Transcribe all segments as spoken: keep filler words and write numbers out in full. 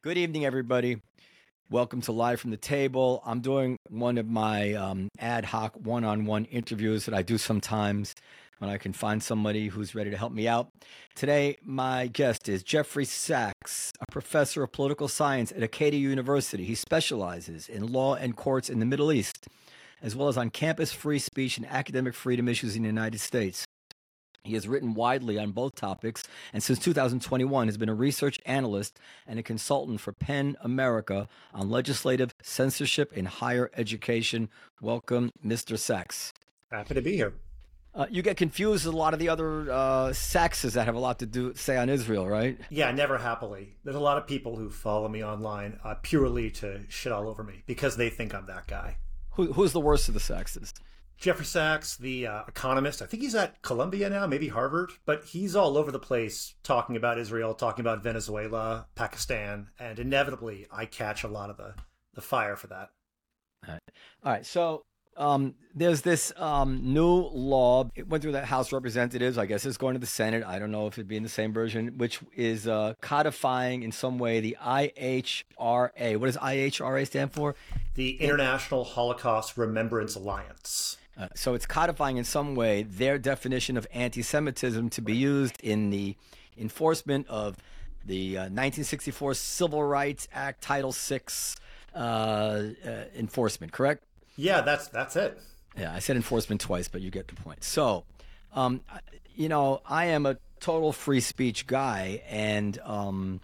Good evening, everybody. Welcome to Live from the Table. I'm doing one of my um, ad hoc one-on-one interviews that I do sometimes when I can find somebody who's ready to help me out. Today, my guest is Jeffrey Sachs, a professor of political science at Acadia University. He specializes in law and courts in the Middle East, as well as on campus free speech and academic freedom issues in the United States. He has written widely on both topics, and since two thousand twenty-one has been a research analyst and a consultant for PEN America on legislative censorship in higher education. Welcome, Mister Sachs. Happy to be here. Uh, you get confused with a lot of the other uh, Sachses that have a lot to do say on Israel, right? Yeah, never happily. There's a lot of people who follow me online uh, purely to shit all over me because they think I'm that guy. Who, who's the worst of the Sachses? Jeffrey Sachs, the uh, economist. I think he's at Columbia now, maybe Harvard, but he's all over the place talking about Israel, talking about Venezuela, Pakistan, and inevitably I catch a lot of the, the fire for that. All right. All right. So um, there's this um, new law. It went through the House of Representatives. I guess it's going to the Senate. I don't know if it'd be in the same version, which is uh, codifying in some way the I H R A. What does I H R A stand for? The International Holocaust Remembrance Alliance. Uh, so it's codifying in some way their definition of anti-Semitism to be used in the enforcement of the uh, nineteen sixty-four Civil Rights Act Title six uh, uh, enforcement, correct? Yeah, that's that's it. Yeah, I said enforcement twice, but you get the point. So, um, you know, I am a total free speech guy, and um,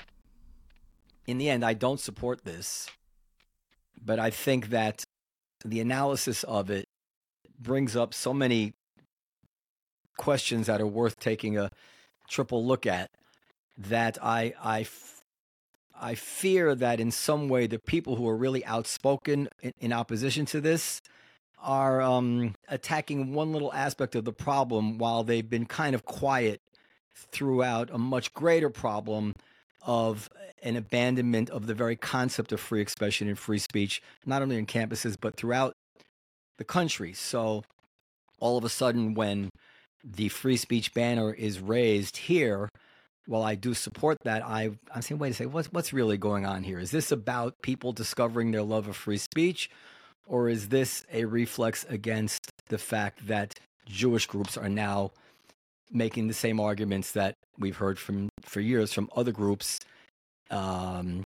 in the end, I don't support this, but I think that the analysis of it brings up so many questions that are worth taking a triple look at that I, I, I fear that in some way the people who are really outspoken in, in opposition to this are um, attacking one little aspect of the problem while they've been kind of quiet throughout a much greater problem of an abandonment of the very concept of free expression and free speech, not only on campuses, but throughout the country. So all of a sudden, when the free speech banner is raised here, while I do support that, I, I'm saying, wait a second, what's, what's really going on here? Is this about people discovering their love of free speech, or is this a reflex against the fact that Jewish groups are now making the same arguments that we've heard from for years from other groups, um,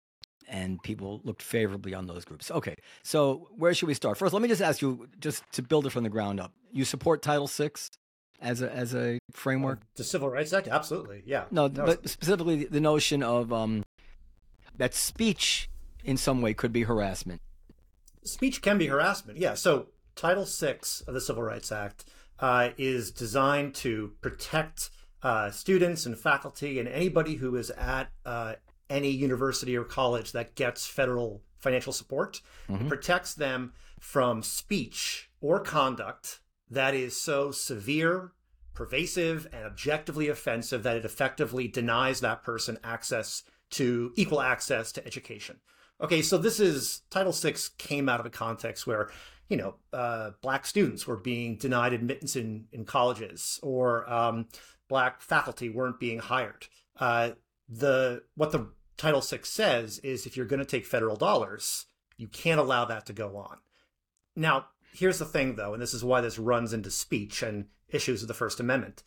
and people looked favorably on those groups? Okay, so where should we start? First, let me just ask you, just to build it from the ground up, you support Title six as a as a framework? The Civil Rights Act? Absolutely, yeah. No, no but specifically the notion of um, that speech in some way could be harassment. Speech can be harassment, yeah. So Title six of the Civil Rights Act uh, is designed to protect uh, students and faculty and anybody who is at uh, any university or college that gets federal financial support. Mm-hmm. It protects them from speech or conduct that is so severe, pervasive, and objectively offensive that it effectively denies that person access to equal access to education. Okay, so this is, Title six came out of a context where, you know, uh, black students were being denied admittance in, in colleges, or um, black faculty weren't being hired. Uh, the what the Title six says is if you're going to take federal dollars, you can't allow that to go on. Now, here's the thing, though, and this is why this runs into speech and issues of the First Amendment.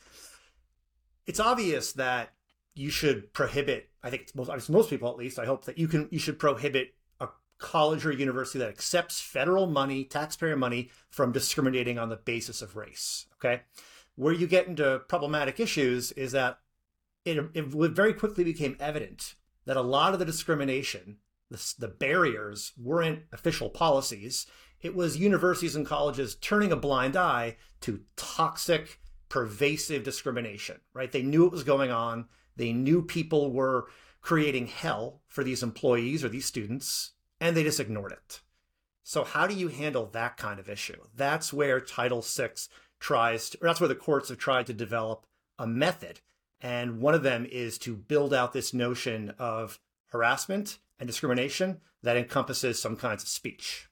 It's obvious that you should prohibit, I think it's most, most people at least, I hope that you can, you should prohibit a college or university that accepts federal money, taxpayer money, from discriminating on the basis of race, okay? Where you get into problematic issues is that it, it very quickly became evident that a lot of the discrimination, the, the barriers, weren't official policies. It was universities and colleges turning a blind eye to toxic, pervasive discrimination, right? They knew it was going on. They knew people were creating hell for these employees or these students, and they just ignored it. So how do you handle that kind of issue? That's where Title six tries to, or that's where the courts have tried to develop a method. And one of them is to build out this notion of harassment and discrimination that encompasses some kinds of speech.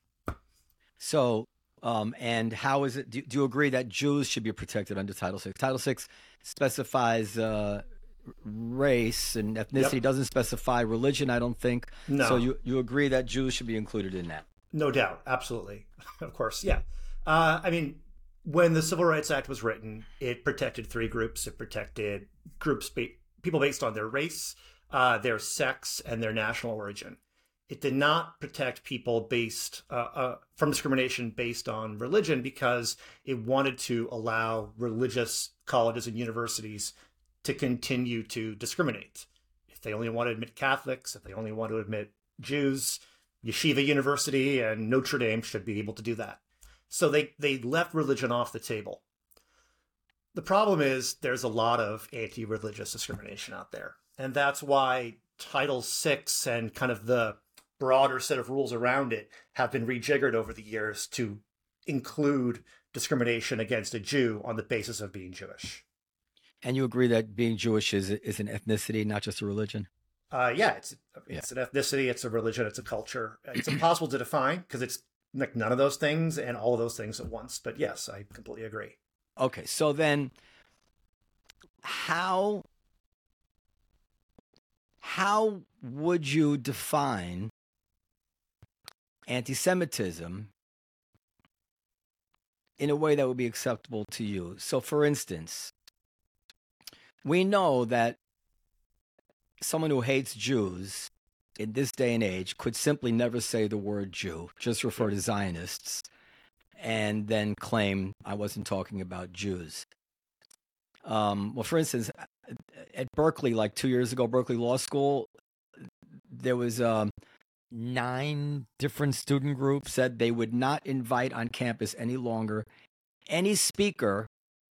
So, um, and how is it, do, do you agree that Jews should be protected under Title six? Title six specifies uh, race and ethnicity. Yep. Doesn't specify religion, I don't think. No. So you, you agree that Jews should be included in that? No doubt. Absolutely. Of course. Yeah. Uh, I mean, when the Civil Rights Act was written, it protected three groups. It protected groups, ba- people based on their race, uh, their sex, and their national origin. It did not protect people based uh, uh, from discrimination based on religion because it wanted to allow religious colleges and universities to continue to discriminate. If they only want to admit Catholics, if they only want to admit Jews, Yeshiva University and Notre Dame should be able to do that. So they, they left religion off the table. The problem is there's a lot of anti-religious discrimination out there. And that's why Title six and kind of the broader set of rules around it have been rejiggered over the years to include discrimination against a Jew on the basis of being Jewish. And you agree that being Jewish is is an ethnicity, not just a religion? Uh, yeah, it's it's Yeah. an ethnicity, it's a religion, it's a culture. It's impossible to define because it's like none of those things and all of those things at once. But yes, I completely agree. Okay, so then how how would you define anti-Semitism in a way that would be acceptable to you? So, for instance, we know that someone who hates Jews in this day and age could simply never say the word Jew, just refer to Zionists, and then claim I wasn't talking about Jews. Um, well, for instance, at Berkeley, like two years ago, Berkeley Law School, there was um, nine different student groups said they would not invite on campus any longer any speaker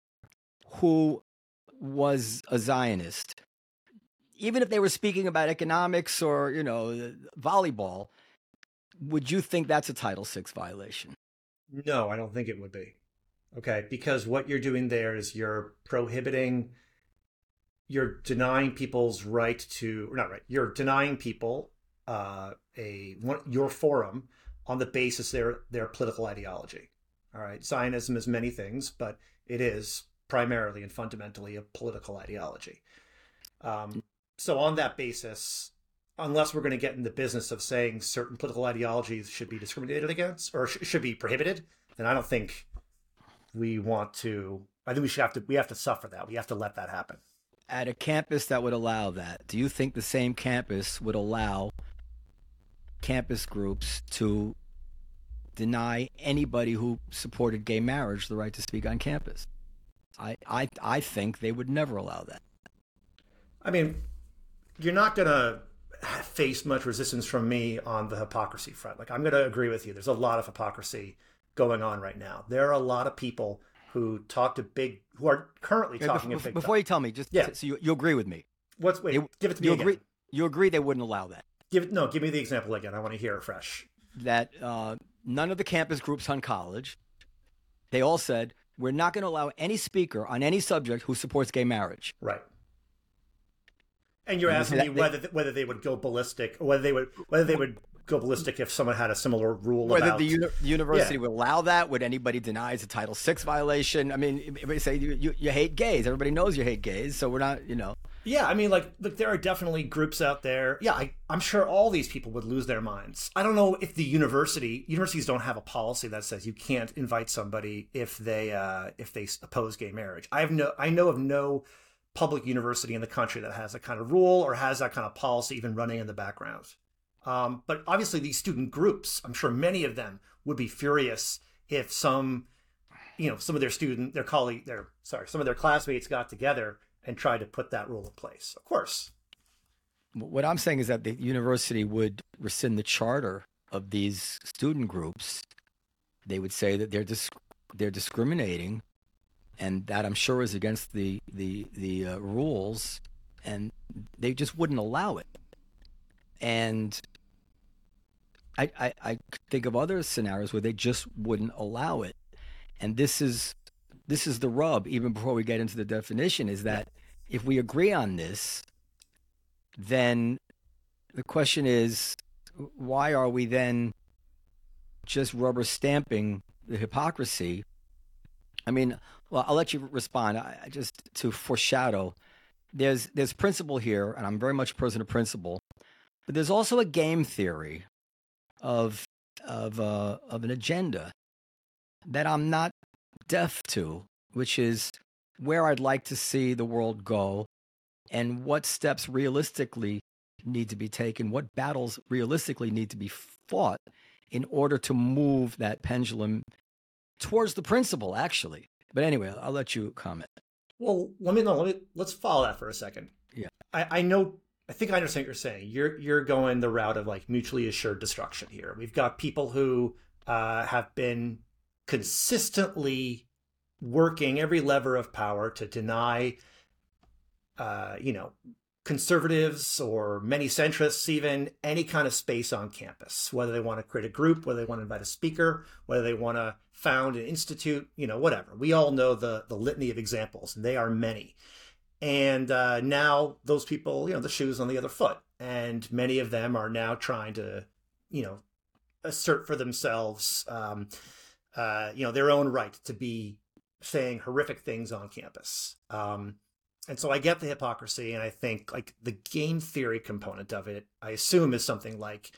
who was a Zionist. Even if they were speaking about economics or, you know, volleyball, would you think that's a Title six violation? No, I don't think it would be. Okay, because what you're doing there is you're prohibiting, you're denying people's right to, or not right, you're denying people uh, a one, your forum on the basis of their, their political ideology. All right, Zionism is many things, but it is primarily and fundamentally a political ideology. Um, so on that basis, unless we're going to get in the business of saying certain political ideologies should be discriminated against or sh- should be prohibited, then I don't think we want to. I think we should have to. We have to suffer that. We have to let that happen. At a campus that would allow that, do you think the same campus would allow campus groups to deny anybody who supported gay marriage the right to speak on campus? I I I think they would never allow that. I mean, you're not going to face much resistance from me on the hypocrisy front. Like, I'm going to agree with you. There's a lot of hypocrisy going on right now. There are a lot of people who talk to big, who are currently talking Bef- to big. Before you tell me, just Yeah. so you, you agree with me. What's wait? They- give it to me you again. agree? You agree they wouldn't allow that? Give it no. Give me the example again. I want to hear it fresh. That uh, none of the campus groups on college, they all said we're not going to allow any speaker on any subject who supports gay marriage. Right. And you're And asking that- me they- whether whether they would go ballistic, or whether they would whether they would go ballistic if someone had a similar rule Whether about the uni- university Yeah. would allow that, would anybody deny it's a Title six violation? I mean, everybody say you, you, you hate gays. Everybody knows you hate gays, so we're not, you know. Yeah, I mean, like, look, there are definitely groups out there. Yeah, I, I'm sure all these people would lose their minds. I don't know if the university universities don't have a policy that says you can't invite somebody if they uh, if they oppose gay marriage. I have no, I know of no public university in the country that has that kind of rule or has that kind of policy even running in the background. Um, but obviously, these student groups, I'm sure many of them would be furious if some, you know, some of their student, their colleague, their sorry, some of their classmates got together and tried to put that rule in place. Of course. What I'm saying is that the university would rescind the charter of these student groups. They would say that they're dis- they're discriminating, and that I'm sure is against the the the uh, rules, and they just wouldn't allow it. And I, I I think of other scenarios where they just wouldn't allow it, and this is this is the rub. Even before we get into the definition, is that if we agree on this, then the question is, why are we then just rubber stamping the hypocrisy? I mean, well, I'll let you respond. I, I just to foreshadow. there's there's principle here, and I'm very much a person of principle, but there's also a game theory of of uh, of an agenda that I'm not deaf to, which is where I'd like to see the world go, and what steps realistically need to be taken, what battles realistically need to be fought in order to move that pendulum towards the principle, actually. But anyway, I'll let you comment. Well, let me know. Let me let's follow that for a second. Yeah, I, I know. I think I understand what you're saying. You're you're going the route of like mutually assured destruction here. We've got people who uh, have been consistently working every lever of power to deny, uh, you know, conservatives or many centrists even any kind of space on campus, whether they want to create a group, whether they want to invite a speaker, whether they want to found an institute, you know, whatever. We all know the the litany of examples, and they are many. And uh, now those people, you know, the shoe's on the other foot, and many of them are now trying to, you know, assert for themselves, um, uh, you know, their own right to be saying horrific things on campus. Um, and so I get the hypocrisy, and I think like the game theory component of it, I assume is something like,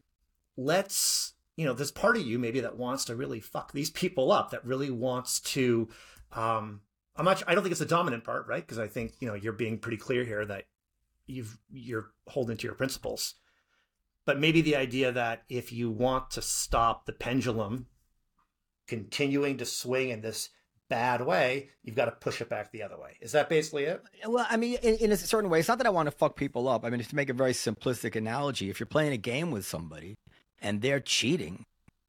let's, you know, there's part of you maybe that wants to really fuck these people up, that really wants to, um, I'm not, I don't think it's the dominant part, right? Because I think, you know, you're being pretty clear here that you've, you're holding to your principles. But maybe the idea that if you want to stop the pendulum continuing to swing in this bad way, you've got to push it back the other way. Is that basically it? Well, I mean, in, in a certain way, it's not that I want to fuck people up. I mean, to make a very simplistic analogy, if you're playing a game with somebody and they're cheating,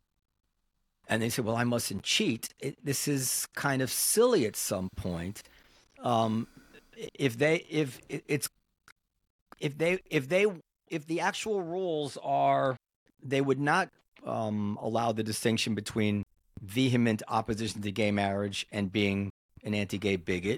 and they say, well, I mustn't cheat, it, this is kind of silly at some point. Um, if they, if it, it's, if they, if they, if the actual rules are, they would not um, allow the distinction between vehement opposition to gay marriage and being an anti-gay bigot,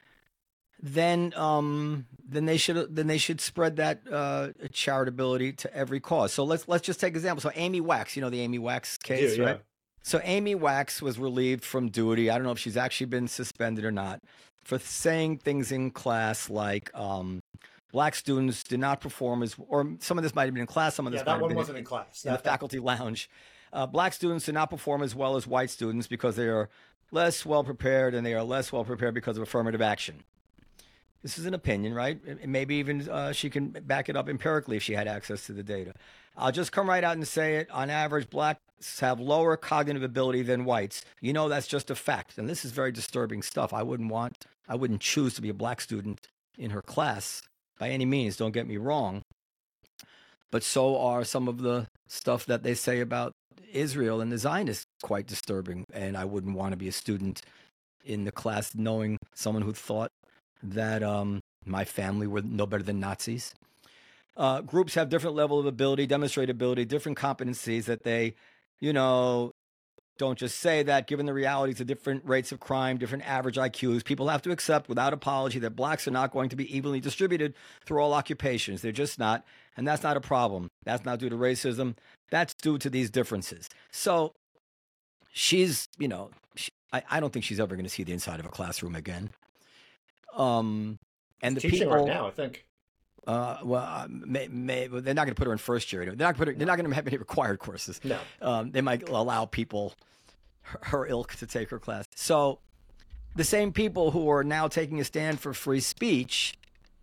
then um, then they should then they should spread that uh, charitability to every cause. So let's let's just take an example. So Amy Wax, you know the Amy Wax case, Yeah, yeah. right? So Amy Wax was relieved from duty. I don't know if she's actually been suspended or not for saying things in class like um, black students did not perform as, or some of this might have been in class, some of this Yeah, might that have one been wasn't in, in class. in That, the faculty lounge. Uh, black students do not perform as well as white students because they are less well prepared, and they are less well prepared because of affirmative action. This is an opinion, right? Maybe even uh, she can back it up empirically if she had access to the data. I'll just come right out and say it. On average, blacks have lower cognitive ability than whites. You know, that's just a fact. And this is very disturbing stuff. I wouldn't want, I wouldn't choose to be a black student in her class by any means. Don't get me wrong. But so are some of the stuff that they say about Israel and the Zionists quite disturbing. And I wouldn't want to be a student in the class knowing someone who thought that um, my family were no better than Nazis. Uh, groups have different level of ability, demonstrate ability, different competencies that they, you know, don't just say that. Given the realities of different rates of crime, different average I Qs, people have to accept without apology that blacks are not going to be evenly distributed through all occupations. They're just not. And that's not a problem. That's not due to racism. That's due to these differences. So she's, you know, she, I, I don't think she's ever going to see the inside of a classroom again. Um, and the teaching people right now, I think. Uh, well, uh, may, may, well, they're not going to put her in first year. They're not put her, they're not going to have any required courses. No. Um, they might allow people, her, her ilk, to take her class. So the same people who are now taking a stand for free speech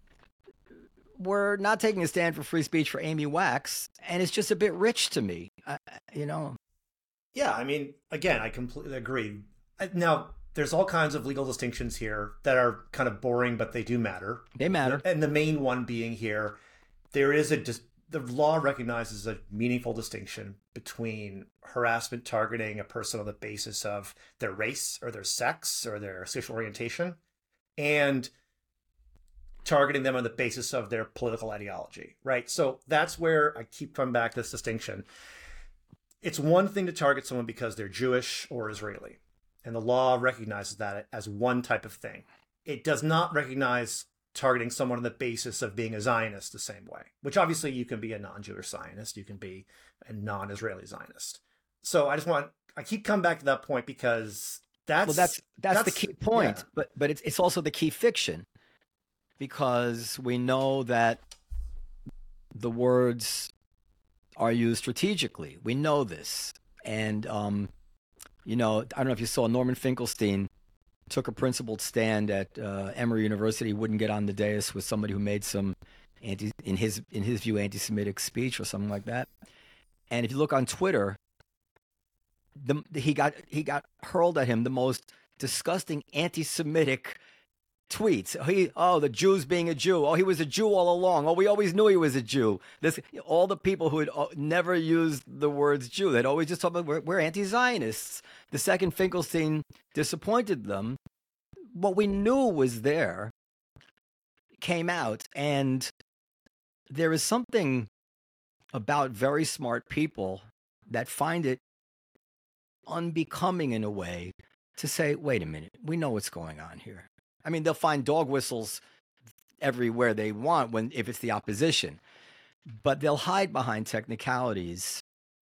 were not taking a stand for free speech for Amy Wax, and it's just a bit rich to me, I, you know. Yeah, I mean, again, I completely agree. Now, there's all kinds of legal distinctions here that are kind of boring, but they do matter. They matter. And the main one being here, there is a dis- the law recognizes a meaningful distinction between harassment targeting a person on the basis of their race or their sex or their sexual orientation, and targeting them on the basis of their political ideology, right? So that's where I keep coming back to this distinction. It's one thing to target someone because they're Jewish or Israeli, and the law recognizes that as one type of thing. It does not recognize targeting someone on the basis of being a Zionist the same way, which obviously you can be a non-Jewish Zionist, you can be a non-Israeli Zionist. So I just want, I keep coming back to that point because that's... Well, that's, that's, that's the key point, yeah. but, but it's, it's also the key fiction. because we know that the words are used strategically. We know this. And, um, you know, I don't know if you saw Norman Finkelstein took a principled stand at uh, Emory University, wouldn't get on the dais with somebody who made some, anti, in his in his view, anti-Semitic speech or something like that. And if you look on Twitter, the, he got he got hurled at him the most disgusting anti-Semitic tweets. He, oh, the Jew's being a Jew. Oh, he was a Jew all along. Oh, we always knew he was a Jew. This, all the people who had never used the words Jew, they'd always just talk about we're, we're anti-Zionists. The second Finkelstein disappointed them, what we knew was there came out, and there is something about very smart people that find it unbecoming in a way to say, wait a minute, we know what's going on here. I mean, they'll find dog whistles everywhere they want when if it's the opposition, but they'll hide behind technicalities,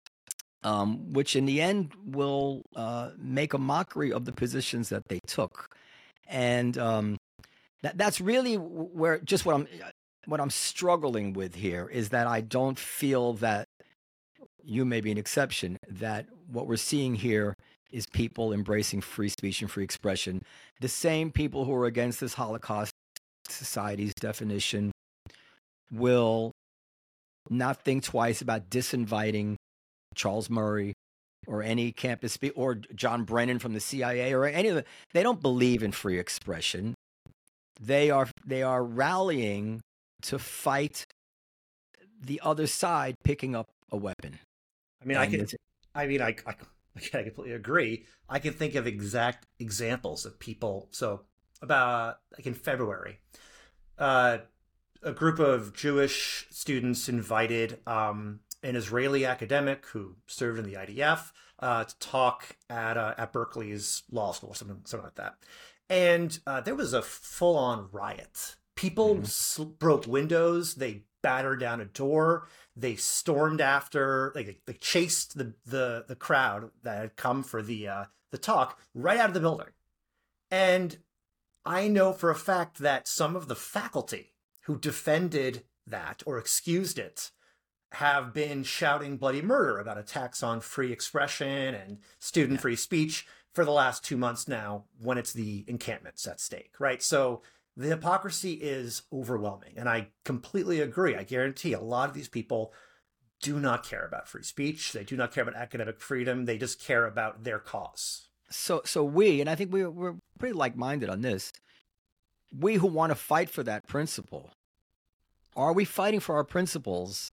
um, which in the end will uh, make a mockery of the positions that they took. And um, that that's really where just what I'm what I'm struggling with here is that I don't feel that, you may be an exception, that what we're seeing here is people embracing free speech and free expression. The same people who are against this Holocaust Society's definition will not think twice about disinviting Charles Murray or any campus speaker or John Brennan from the C I A or any of the. They don't believe in free expression. They are they are rallying to fight the other side picking up a weapon. I mean, and I can. I mean, I, I I completely agree. I can think of exact examples of people. So about like in February, uh, a group of Jewish students invited um, an Israeli academic who served in the I D F uh, to talk at uh, at Berkeley's law school or something, something like that. And uh, there was a full-on riot. People mm-hmm. sl- broke windows. They battered down a door. They stormed after, like they chased the the the crowd that had come for the uh, the talk right out of the building. And I know for a fact that some of the faculty who defended that or excused it have been shouting bloody murder about attacks on free expression and student free speech for the last two months now, when it's the encampments at stake, right? So the hypocrisy is overwhelming, and I completely agree. I guarantee a lot of these people do not care about free speech. They do not care about academic freedom. They just care about their cause. So, so we, and I think we're we're pretty like-minded on this. We who want to fight for that principle, are we fighting for our principles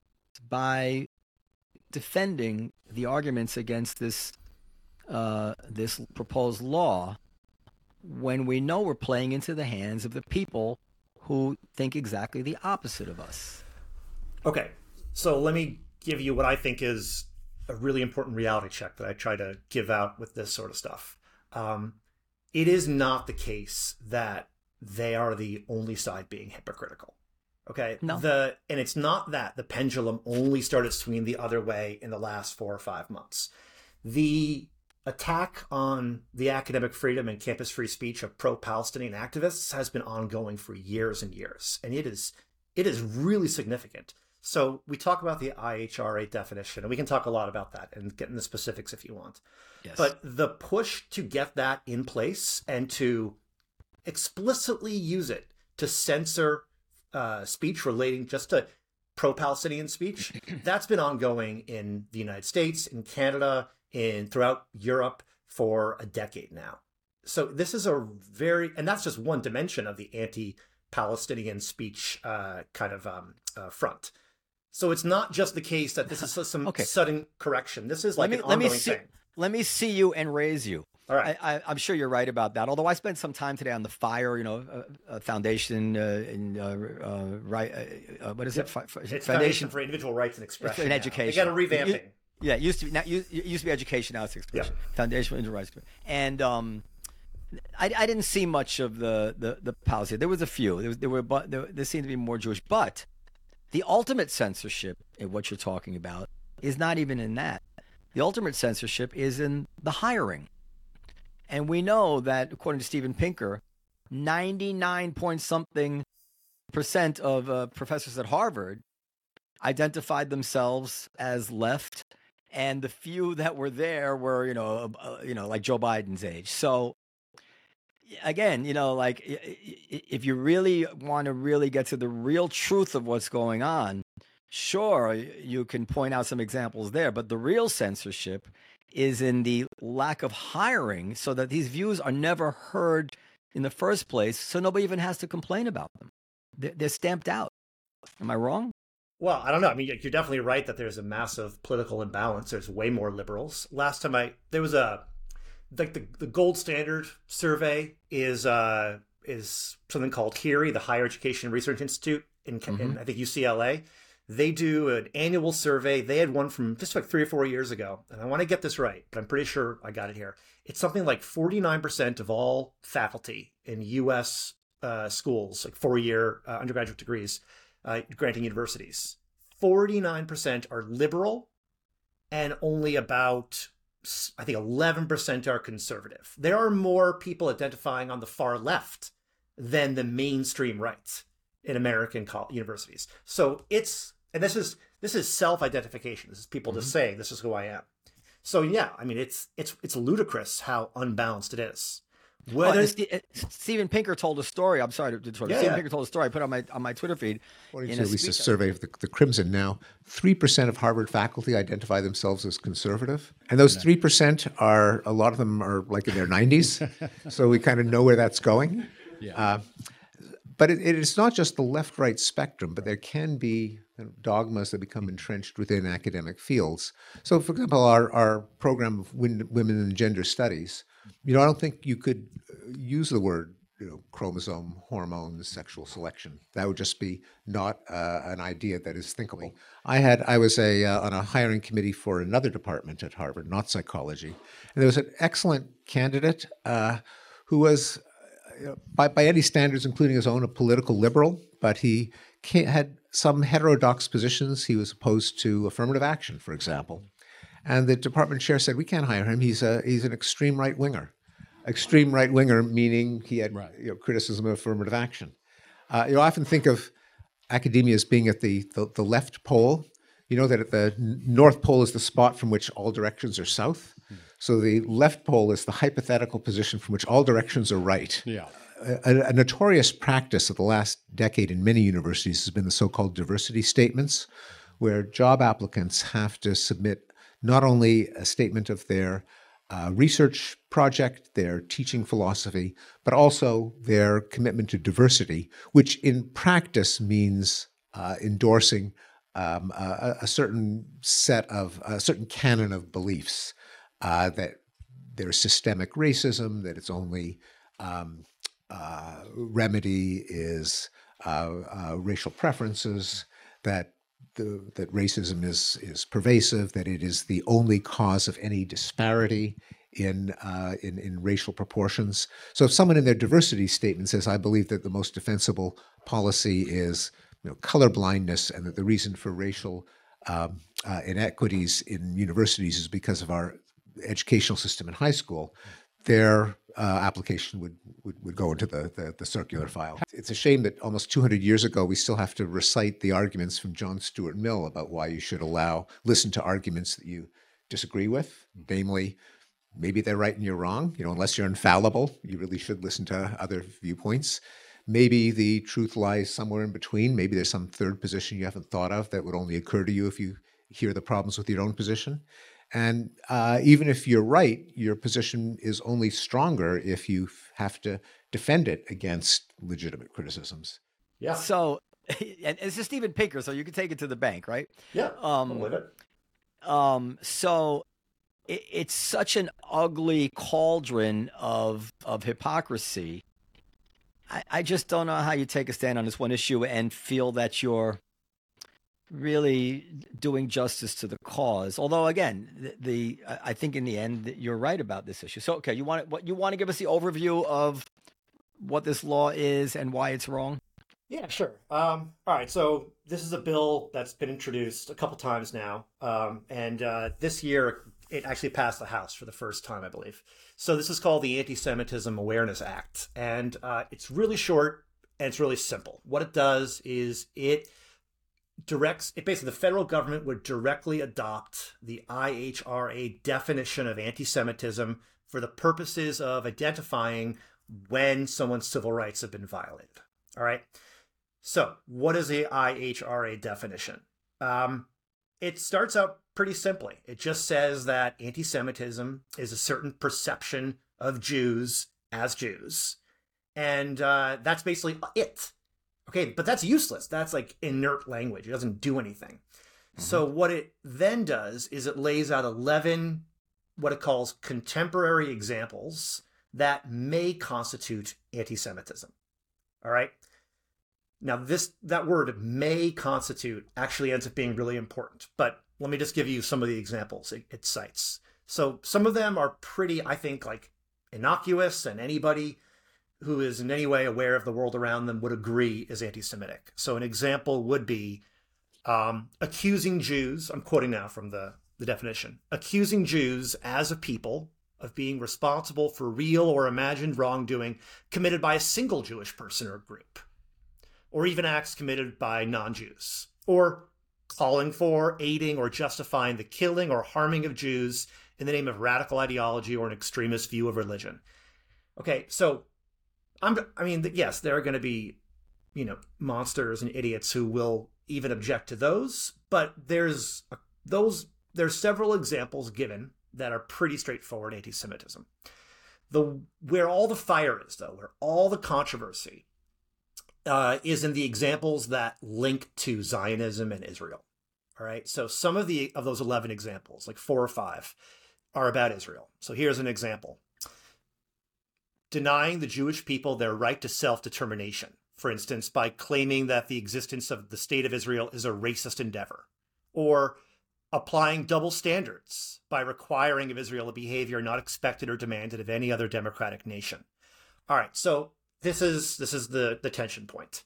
by defending the arguments against this uh, this proposed law, when we know we're playing into the hands of the people who think exactly the opposite of us? Okay, so let me give you what I think is a really important reality check that I try to give out with this sort of stuff. Um, it is not the case that they are the only side being hypocritical. Okay, no. The and it's not that the pendulum only started swinging the other way in the last four or five months. The attack on the academic freedom and campus free speech of pro-Palestinian activists has been ongoing for years and years, and it is it is really significant. So we talk about the I H R A definition, and we can talk a lot about that and get into specifics if you want. Yes. But the push to get that in place and to explicitly use it to censor uh, speech relating just to pro-Palestinian speech, that's been ongoing in the United States, in Canada, in throughout Europe for a decade now. So this is a very, and that's just one dimension of the anti-Palestinian speech uh, kind of um, uh, front. So it's not just the case that this is some okay. sudden correction. This is like let me, an ongoing let me see, thing. Let me see you and raise you. All right. I, I, I'm sure you're right about that. Although I spent some time today on the FIRE, you know, uh, uh, Foundation, uh, in, uh, uh, right? Uh, uh, what is yep. it? Fi- Fi- it's Foundation, Foundation for Individual Rights and Expression. In education. They got a revamping. You, yeah, it used to be. Now, it used to be education. Now it's expression. Yep. Foundation for Individual Rights. And um, I, I didn't see much of the the, the policy. There was a few. There, was, there were, but there, there seemed to be more Jewish. But the ultimate censorship in what you're talking about is not even in that. The ultimate censorship is in the hiring. And we know that, according to Steven Pinker, ninety-nine point something percent of uh, professors at Harvard identified themselves as left, and the few that were there were, you know, uh, you know, like Joe Biden's age. So again, you know, like if you really want to really get to the real truth of what's going on, sure, you can point out some examples there, but the real censorship is in the lack of hiring so that these views are never heard in the first place, so nobody even has to complain about them. They're stamped out. Am I wrong? Well, I don't know. I mean, you're definitely right that there's a massive political imbalance. There's way more liberals. Last time I, there was a, like the, the gold standard survey is uh, is something called H E R I, the Higher Education Research Institute in, mm-hmm. in I think U C L A. They do an annual survey. They had one from just like three or four years ago. And I want to get this right, but I'm pretty sure I got it here. It's something like forty-nine percent of all faculty in U S uh, schools, like four-year uh, undergraduate degrees, uh, granting universities, forty-nine percent are liberal and only about, I think, eleven percent are conservative. There are more people identifying on the far left than the mainstream right in American college, universities. So it's, and this is this is self-identification. This is people mm-hmm. just saying, this is who I am. So yeah, I mean, it's it's it's ludicrous how unbalanced it is. Whether... Well, Steven Pinker told a story. I'm sorry to interrupt. Yeah, Steven yeah. Pinker told a story. I put it on my on my Twitter feed. According to at least a survey of the, the Crimson now, three percent of Harvard faculty identify themselves as conservative, and those three percent are, a lot of them are like in their nineties, so we kind of know where that's going. Yeah. Uh, but it, it is not just the left-right spectrum, but there can be dogmas that become entrenched within academic fields. So, for example, our, our program of Women and Gender Studies, you know, I don't think you could use the word, you know, chromosome, hormones, sexual selection. That would just be not uh, an idea that is thinkable. I had, I was a uh, on a hiring committee for another department at Harvard, not psychology, and there was an excellent candidate uh, who was, uh, by by any standards, including his own, a political liberal, but he had some heterodox positions. He was opposed to affirmative action, for example. And the department chair said, we can't hire him. He's a he's an extreme right winger. Extreme right winger, meaning he had right. you know, criticism of affirmative action. Uh, you often think of academia as being at the, the the left pole. You know that at the North Pole is the spot from which all directions are south. Hmm. So the left pole is the hypothetical position from which all directions are right. Yeah. A, a notorious practice of the last decade in many universities has been the so-called diversity statements, where job applicants have to submit not only a statement of their uh, research project, their teaching philosophy, but also their commitment to diversity, which in practice means uh, endorsing um, a, a certain set of, a certain canon of beliefs, uh, that there's systemic racism, that it's only um, uh, remedy is uh, uh, racial preferences, that The, that racism is is pervasive, that it is the only cause of any disparity in, uh, in in racial proportions. So if someone in their diversity statement says, I believe that the most defensible policy is, you know, colorblindness, and that the reason for racial um, uh, inequities in universities is because of our educational system in high school, their uh, application would, would, would go into the, the, the circular file. It's a shame that almost two hundred years ago, we still have to recite the arguments from John Stuart Mill about why you should allow, listen to arguments that you disagree with, namely, maybe they're right and you're wrong. You know, unless you're infallible, you really should listen to other viewpoints. Maybe the truth lies somewhere in between. Maybe there's some third position you haven't thought of that would only occur to you if you hear the problems with your own position. And uh, even if you're right, your position is only stronger if you have to defend it against legitimate criticisms. Yeah. So, and it's just Steven Pinker, so you can take it to the bank, right? Yeah. Um, I'll live it. Um. So, it, it's such an ugly cauldron of of hypocrisy. I, I just don't know how you take a stand on this one issue and feel that you're really doing justice to the cause. Although, again, the, the I think in the end that you're right about this issue. So, okay, you want what you want to give us the overview of what this law is and why it's wrong? Yeah, sure. Um, all right. So this is a bill that's been introduced a couple times now, um, and uh, this year it actually passed the House for the first time, I believe. So this is called the Anti-Semitism Awareness Act. And uh, it's really short and it's really simple. What it does is it directs, it basically, the federal government would directly adopt the I H R A definition of anti-Semitism for the purposes of identifying when someone's civil rights have been violated. All right. So what is the I H R A definition? Um, it starts out pretty simply. It just says that anti-Semitism is a certain perception of Jews as Jews. And uh, that's basically it. Okay, but that's useless. That's like inert language. It doesn't do anything. Mm-hmm. So what it then does is it lays out eleven, what it calls contemporary examples that may constitute anti-Semitism. All right. Now this, that word may constitute actually ends up being really important, but let me just give you some of the examples it, it cites. So some of them are pretty, I think, like innocuous, and anybody who is in any way aware of the world around them would agree is anti-Semitic. So an example would be um, accusing Jews, I'm quoting now from the, the definition, accusing Jews as a people of being responsible for real or imagined wrongdoing committed by a single Jewish person or group, or even acts committed by non-Jews, or calling for, aiding, or justifying the killing or harming of Jews in the name of radical ideology or an extremist view of religion. Okay, so I'm, I mean, yes, there are going to be, you know, monsters and idiots who will even object to those, but there's those, there's several examples given that are pretty straightforward anti-Semitism. The, where all the fire is, though, where all the controversy uh, is in the examples that link to Zionism and Israel. All right, so some of the of those eleven examples, like four or five, are about Israel. So here's an example. Denying the Jewish people their right to self-determination, for instance, by claiming that the existence of the state of Israel is a racist endeavor, or applying double standards by requiring of Israel a behavior not expected or demanded of any other democratic nation. All right, so this is this is the, the tension point.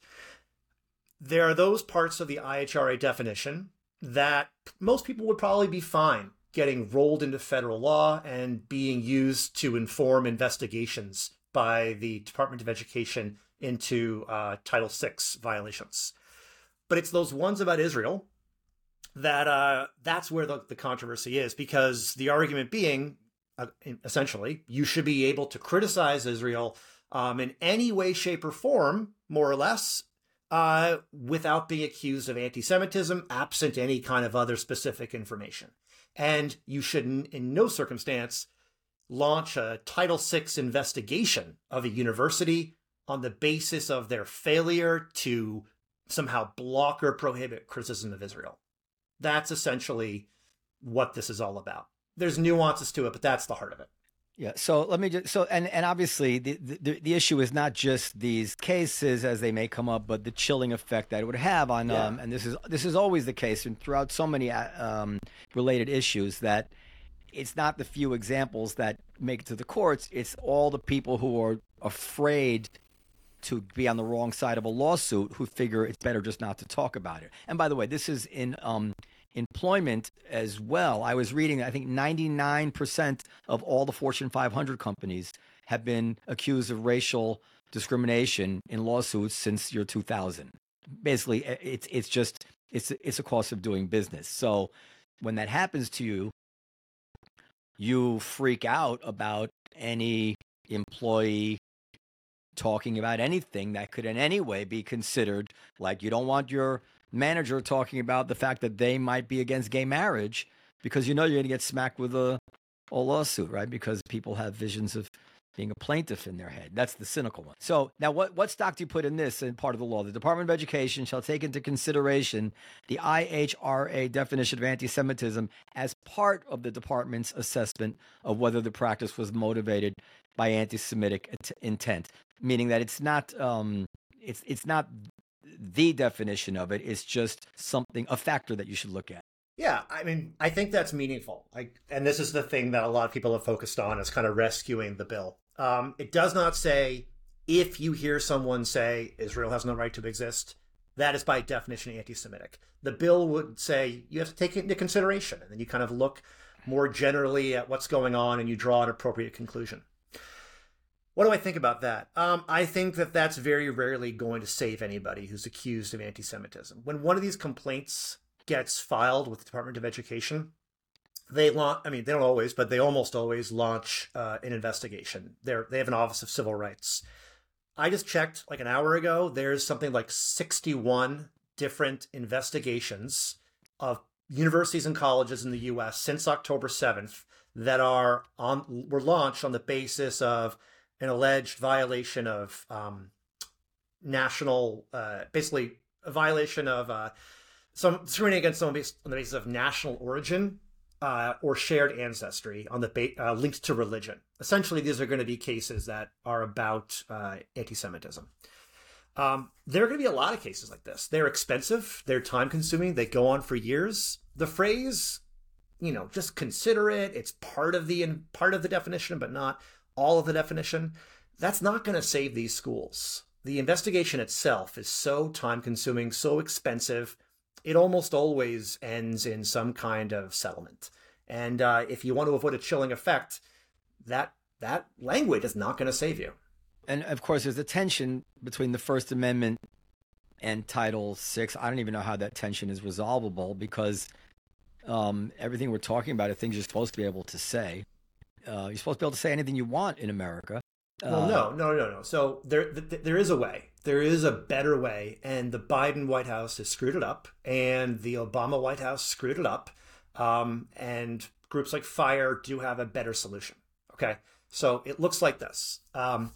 There are those parts of the I H R A definition that most people would probably be fine getting rolled into federal law and being used to inform investigations by the Department of Education into uh, Title six violations. But it's those ones about Israel that uh, that's where the, the controversy is, because the argument being, uh, essentially, you should be able to criticize Israel um, in any way, shape, or form, more or less, uh, without being accused of anti-Semitism, absent any kind of other specific information. And you should, in no circumstance, launch a Title six investigation of a university on the basis of their failure to somehow block or prohibit criticism of Israel. That's essentially what this is all about. There's nuances to it, but that's the heart of it. Yeah. So let me just, so, and, and obviously the, the, the issue is not just these cases as they may come up, but the chilling effect that it would have on, yeah. um, and this is, this is always the case and throughout so many, um, related issues, that it's not the few examples that make it to the courts. It's all the people who are afraid to be on the wrong side of a lawsuit who figure it's better just not to talk about it. And by the way, this is in, um, employment as well. I was reading, I think ninety-nine percent of all the Fortune five hundred companies have been accused of racial discrimination in lawsuits since year two thousand. Basically, it's it's just, it's, it's a cost of doing business. So when that happens to you, you freak out about any employee talking about anything that could in any way be considered, like you don't want your manager talking about the fact that they might be against gay marriage, because you know you're going to get smacked with a, a lawsuit, right? Because people have visions of being a plaintiff in their head. That's the cynical one. So now what, what stock do you put in this in part of the law? The Department of Education shall take into consideration the I H R A definition of anti-Semitism as part of the department's assessment of whether the practice was motivated by anti-Semitic intent, meaning that it's not, um, it's, it's not the definition of it. It's just something, a factor that you should look at. Yeah, I mean, I think that's meaningful. Like, and this is the thing that a lot of people have focused on, is kind of rescuing the bill. Um, it does not say, if you hear someone say Israel has no right to exist, that is by definition anti-Semitic. The bill would say you have to take it into consideration, and then you kind of look more generally at what's going on and you draw an appropriate conclusion. What do I think about that? Um, I think that that's very rarely going to save anybody who's accused of anti-Semitism. When one of these complaints gets filed with the Department of Education, they launch, I mean, they don't always, but they almost always launch uh, an investigation. They're, they have an Office of Civil Rights. I just checked like an hour ago. There's something like sixty-one different investigations of universities and colleges in the U S since October seventh that are on were launched on the basis of an alleged violation of um, national, uh, basically a violation of uh, some discriminating against someone based on the basis of national origin uh, or shared ancestry on the ba- uh, linked to religion. Essentially, these are going to be cases that are about uh, anti-Semitism. Um, there are going to be a lot of cases like this. They're expensive. They're time consuming. They go on for years. The phrase, you know, just consider it. It's part of the part of the definition, but not all of the definition. That's not going to save these schools. The investigation itself is so time consuming, so expensive. It almost always ends in some kind of settlement. And uh, if you want to avoid a chilling effect, that that language is not going to save you. And of course, there's a tension between the First Amendment and Title six. I don't even know how that tension is resolvable because um, everything we're talking about are things you're supposed to be able to say. Uh, you're supposed to be able to say anything you want in America. Well, uh, no, no, no, no. So there, th- there is a way. There is a better way, and the Biden White House has screwed it up, and the Obama White House screwed it up, um, and groups like FIRE do have a better solution. Okay, so it looks like this. Um,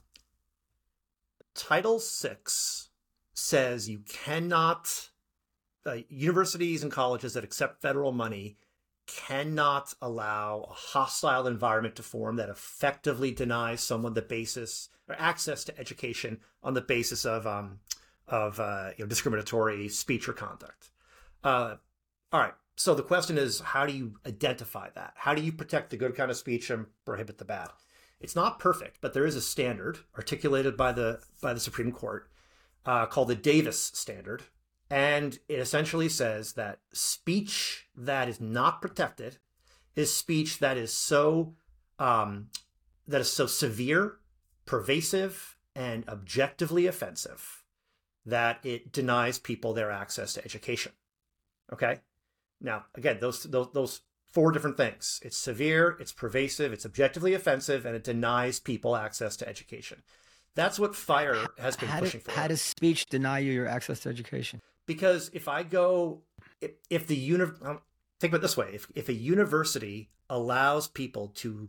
Title six says you cannot, uh, universities and colleges that accept federal money cannot allow a hostile environment to form that effectively denies someone the basis or access to education on the basis of um, of uh, you know, discriminatory speech or conduct. Uh, all right. So the question is, how do you identify that? How do you protect the good kind of speech and prohibit the bad? It's not perfect, but there is a standard articulated by the by the Supreme Court uh, called the Davis Standard. And it essentially says that speech that is not protected is speech that is so um, that is so severe, pervasive, and objectively offensive that it denies people their access to education. Okay. Now, again, those those those four different things. It's severe, it's pervasive, it's objectively offensive, and it denies people access to education. That's what FIRE has been how pushing do, for. How does speech deny you your access to education? Because if I go, if, if the uni, um, think about it this way, if, if a university allows people to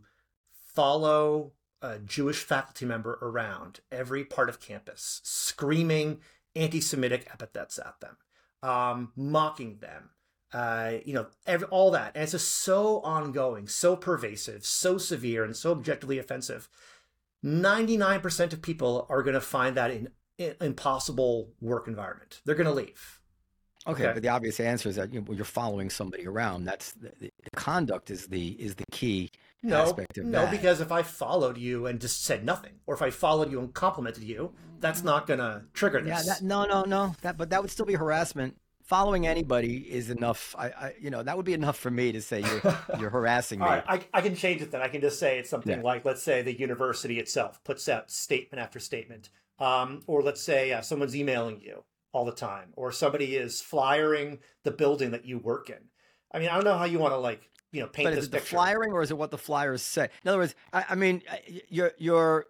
follow a Jewish faculty member around every part of campus, screaming anti-Semitic epithets at them, um, mocking them, uh, you know, every, all that, and it's just so ongoing, so pervasive, so severe, and so objectively offensive, ninety-nine percent of people are going to find that in impossible work environment. They're going to leave. Okay, Okay. but the obvious answer is that you know, you're following somebody around. That's the, the conduct is the is the key No, aspect of no, that. because if I followed you and just said nothing, or if I followed you and complimented you, that's not going to trigger yeah, this. that, no, no, no. That but that would still be harassment. Following anybody is enough. I, I you know, that would be enough for me to say you're you're harassing me. All right, I, I can change it then. I can just say it's something Yeah. like, let's say the university itself puts out statement after statement. Um, or let's say uh, someone's emailing you all the time, or somebody is flyering the building that you work in. I mean, I don't know how you want to like, you know, paint But this is it the picture. flyering or is it what the flyers say? In other words, I, I mean, I- you're you're.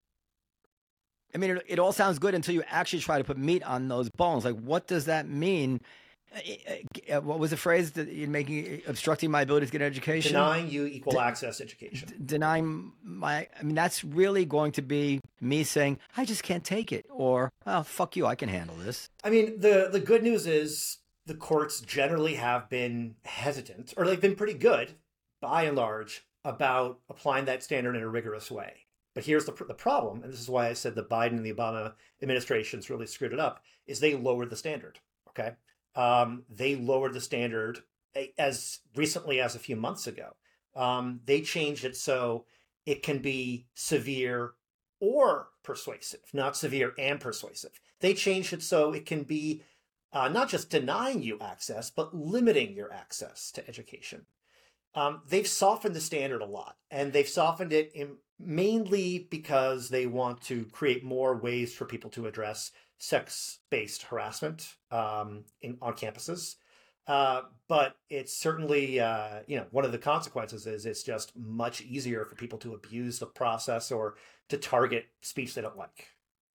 I mean, it, it all sounds good until you actually try to put meat on those bones. Like, what does that mean? Uh, uh, What was the phrase that you're making obstructing my ability to get an education? Denying you equal access education. D- denying my. I mean, that's really going to be me saying I just can't take it, or oh fuck you, I can handle this. I mean, the the good news is the courts generally have been hesitant, or they've been pretty good, by and large, about applying that standard in a rigorous way. But here's the the problem, and this is why I said the Biden and the Obama administrations really screwed it up, is they lowered the standard. Okay, um, they lowered the standard as recently as a few months ago. Um, they changed it so it can be severe or persuasive, not severe and persuasive. They changed it so it can be uh, not just denying you access, but limiting your access to education. Um, they've softened the standard a lot, and they've softened it in, mainly because they want to create more ways for people to address sex-based harassment um, in, on campuses. Uh, but it's certainly, uh, you know, one of the consequences is it's just much easier for people to abuse the process or to target speech they don't like.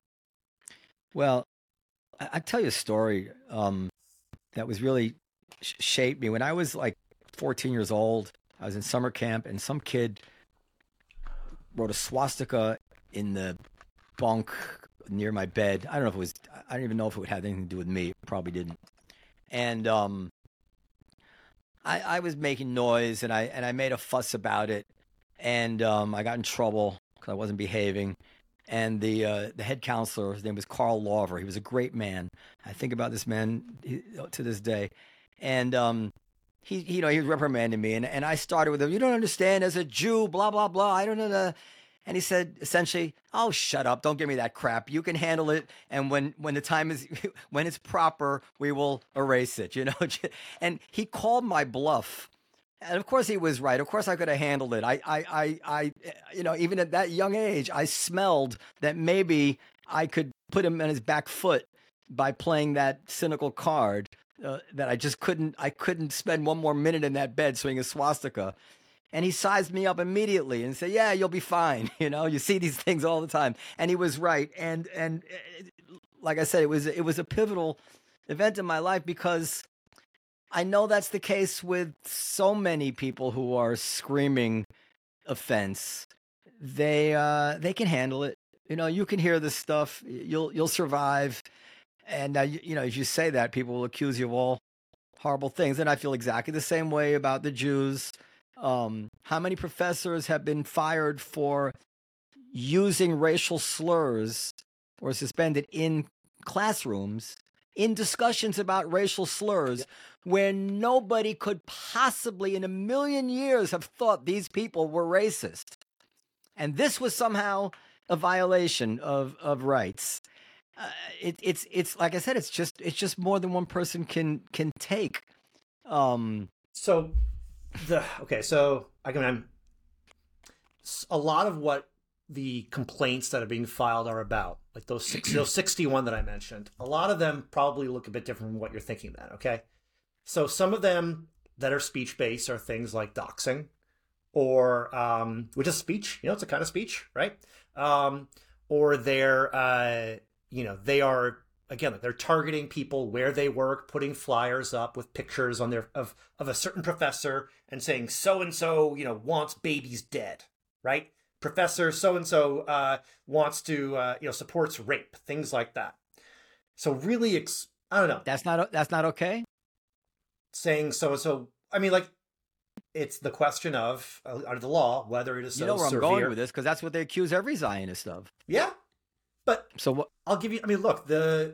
Well, I, I tell you a story um, that was really sh- shaped me. When I was like fourteen years old, I was in summer camp, and some kid wrote a swastika in the bunk near my bed. I don't know if it was, I don't even know if it would have anything to do with me. It probably didn't. And um, I, I was making noise, and I and I made a fuss about it, and um, I got in trouble because I wasn't behaving. And the uh, the head counselor, his name was Carl Lawver. He was a great man. I think about this man to this day. And um, he, you know, he was reprimanding me, and, and I started with him. You don't understand, as a Jew, blah blah blah. I don't know. And he said essentially, "Oh, shut up! Don't give me that crap. You can handle it. And when when the time is when it's proper, we will erase it." You know. And he called my bluff. And of course he was right. Of course I could have handled it. I, I, I, I, you know, even at that young age, I smelled that maybe I could put him on his back foot by playing that cynical card. Uh, that I just couldn't. I couldn't spend one more minute in that bed swinging a swastika. And he sized me up immediately and said, "Yeah, you'll be fine." You know, you see these things all the time. And he was right. And and like I said, it was it was a pivotal event in my life because I know that's the case with so many people who are screaming offense. They uh, they can handle it. You know, you can hear this stuff. You'll you'll survive. And uh, you, you know, as you say that, people will accuse you of all horrible things. And I feel exactly the same way about the Jews. Um, how many professors have been fired for using racial slurs or suspended in classrooms in discussions about racial slurs where nobody could possibly in a million years have thought these people were racist? And this was somehow a violation of, of rights. Uh, it, it's it's like I said, it's just it's just more than one person can can take. Um, so the okay, so I can I'm, a lot of what the complaints that are being filed are about, like those six, those sixty-one that I mentioned. A lot of them probably look a bit different from what you're thinking. Then, okay, so some of them that are speech based are things like doxing, or um, which is speech. You know, it's a kind of speech, right? Um, or they're uh, you know they are again they're targeting people where they work, putting flyers up with pictures on their of of a certain professor and saying so and so you know wants babies dead, right? Professor so and so uh, wants to uh, you know supports rape, things like that. So really, ex- I don't know. That's not that's not okay. Saying so and so, I mean, like it's the question of uh, under the law whether it is so you know where severe. I'm going with this because that's what they accuse every Zionist of. Yeah, but so what? I'll give you. I mean, look the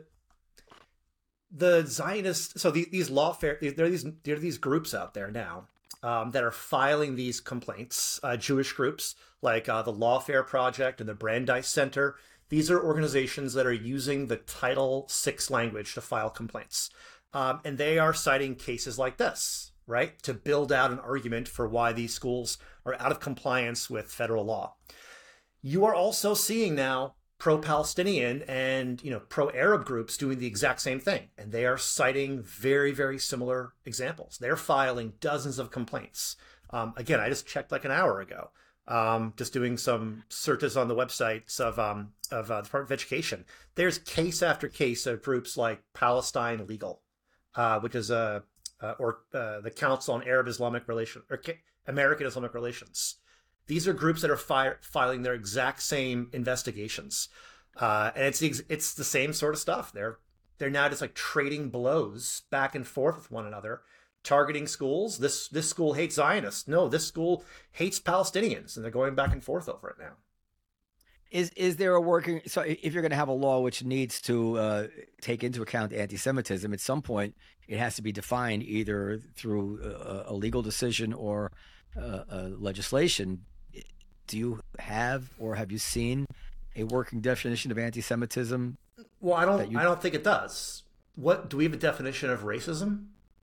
the Zionists. So the, these lawfare there are these there are these groups out there now. Um, that are filing these complaints, uh, Jewish groups like uh, the Lawfare Project and the Brandeis Center. These are organizations that are using the Title six language to file complaints. Um, and they are citing cases like this, right, to build out an argument for why these schools are out of compliance with federal law. You are also seeing now pro-Palestinian and you know pro-Arab groups doing the exact same thing, and they are citing very very similar examples. They're filing dozens of complaints. Um, again, I just checked like an hour ago, um, just doing some searches on the websites of um, of uh, the Department of Education. There's case after case of groups like Palestine Legal, uh, which is a uh, or uh, the Council on Arab Islamic Relations or American Islamic Relations. These are groups that are fi- filing their exact same investigations, uh, and it's the, it's the same sort of stuff. They're they're now just like trading blows back and forth with one another, targeting schools. This this school hates Zionists. No, this school hates Palestinians, and they're going back and forth over it now. Is is there a working? So if you're going to have a law which needs to uh, take into account anti-Semitism, at some point it has to be defined either through a, a legal decision or uh, a legislation. Do you have or have you seen a working definition of anti-Semitism? Well, I don't. You... I don't think it does. What do we have a definition of racism?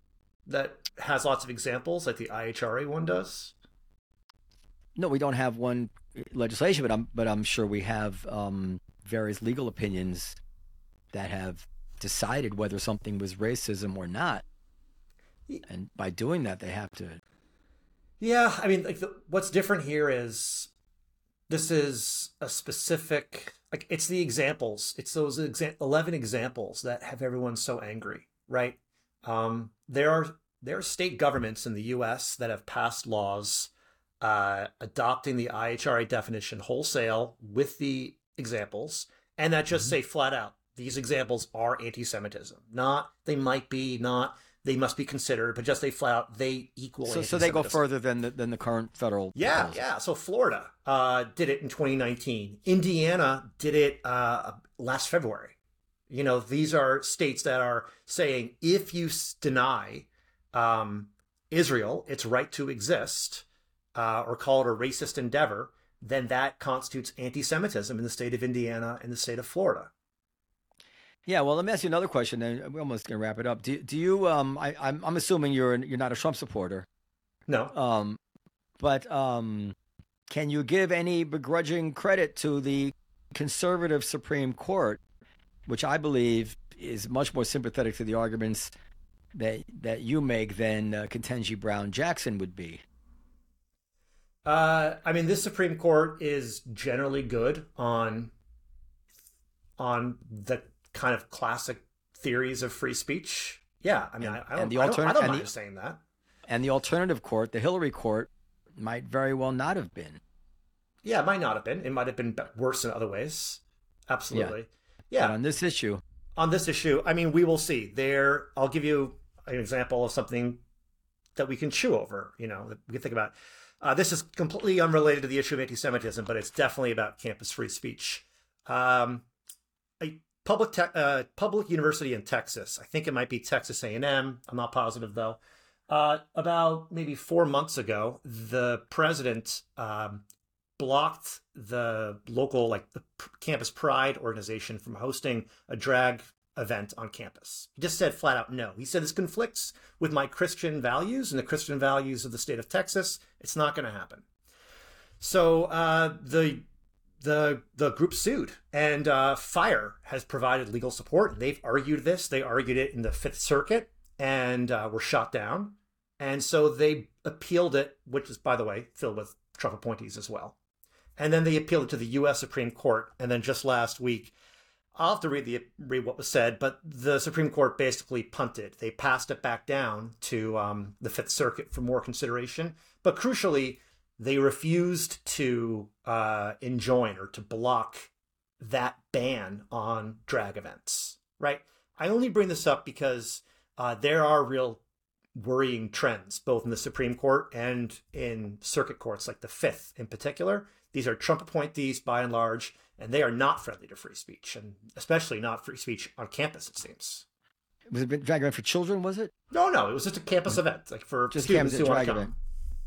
that has lots of examples like the I H R A one does? No, we don't have one legislation, but I'm but I'm sure we have um, various legal opinions that have decided whether something was racism or not. And by doing that, they have to. Yeah, I mean, like the, what's different here is this is a specific, like it's the examples. It's those exa- eleven examples that have everyone so angry, right? Um, there are there are state governments in the U S that have passed laws uh, adopting the I H R A definition wholesale with the examples, and that just mm-hmm. say flat out, these examples are anti-Semitism. Not they might be, not they must be considered, but just they flat out, they equal so, so they go further than the, than the current federal. Yeah, proposal. yeah. So Florida uh, did it in twenty nineteen. Indiana did it uh, last February. You know, these are states that are saying if you deny um, Israel its right to exist uh, or call it a racist endeavor, then that constitutes anti-Semitism in the state of Indiana and the state of Florida. Yeah, well, let me ask you another question, and we're almost going to wrap it up. Do, do you? Um, I, I'm, I'm assuming you're you're not a Trump supporter. No. Um, but um, can you give any begrudging credit to the conservative Supreme Court, which I believe is much more sympathetic to the arguments that that you make than uh, Ketanji Brown Jackson would be? Uh, I mean, this Supreme Court is generally good on on the kind of classic theories of free speech. Yeah, I mean, and, I, I don't, the I don't, I don't mind the, saying that. And the alternative court, the Hillary court, might very well not have been. Yeah, it might not have been. It might have been worse in other ways. Absolutely. Yeah. yeah. But on this issue. On this issue, I mean, we will see. There, I'll give you an example of something that we can chew over, you know, that we can think about. Uh, this is completely unrelated to the issue of anti-Semitism, but it's definitely about campus free speech. Um, a public te- uh, public university in Texas, I think it might be Texas A and M. I'm not positive though. Uh, about maybe four months ago, the president um, blocked the local, like the Campus Pride organization from hosting a drag event on campus. He just said flat out no. He said this conflicts with my Christian values and the Christian values of the state of Texas. It's not going to happen. So uh, the the the group sued, and uh, FIRE has provided legal support. They've argued this. They argued it in the Fifth Circuit and uh, were shot down. And so they appealed it, which is, by the way, filled with Trump appointees as well. And then they appealed it to the U S Supreme Court. And then just last week, I'll have to read the read what was said, but the Supreme Court basically punted. They passed it back down to um, the Fifth Circuit for more consideration. But crucially, they refused to uh, enjoin or to block that ban on drag events, right? I only bring this up because uh, there are real worrying trends, both in the Supreme Court and in circuit courts, like the Fifth in particular. These are Trump appointees by and large, and they are not friendly to free speech, and especially not free speech on campus, it seems. Was it a drag event for children, was it? No, no, it was just a campus event, like for just students who want to come. event.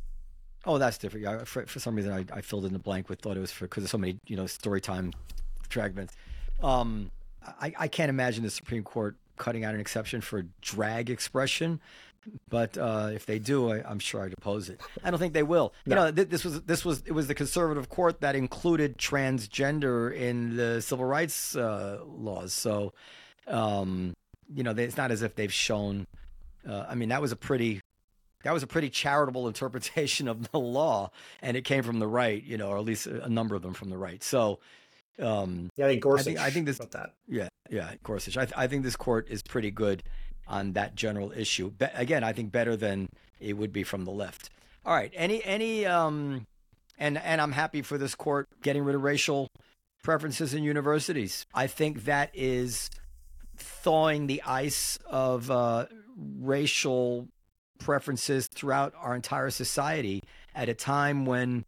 Oh, that's different. Yeah, for, for some reason, I, I filled in the blank with thought it was for because there's so many, you know, story time drag events. Um, I, I can't imagine the Supreme Court cutting out an exception for drag expression, but uh, if they do, I, I'm sure I'd oppose it. I don't think they will. No. You know, th- this was this was it was the conservative court that included transgender in the civil rights uh, laws. So, um, you know, they, it's not as if they've shown. Uh, I mean, that was a pretty. That was a pretty charitable interpretation of the law, and it came from the right, you know, or at least a number of them from the right. So, um, yeah, I think Gorsuch. I think, I think this. About that. Yeah, yeah, Gorsuch. I, th- I think this court is pretty good on that general issue. Be- again, I think better than it would be from the left. All right, any any um, and and I'm happy for this court getting rid of racial preferences in universities. I think that is thawing the ice of uh, racial preferences throughout our entire society at a time when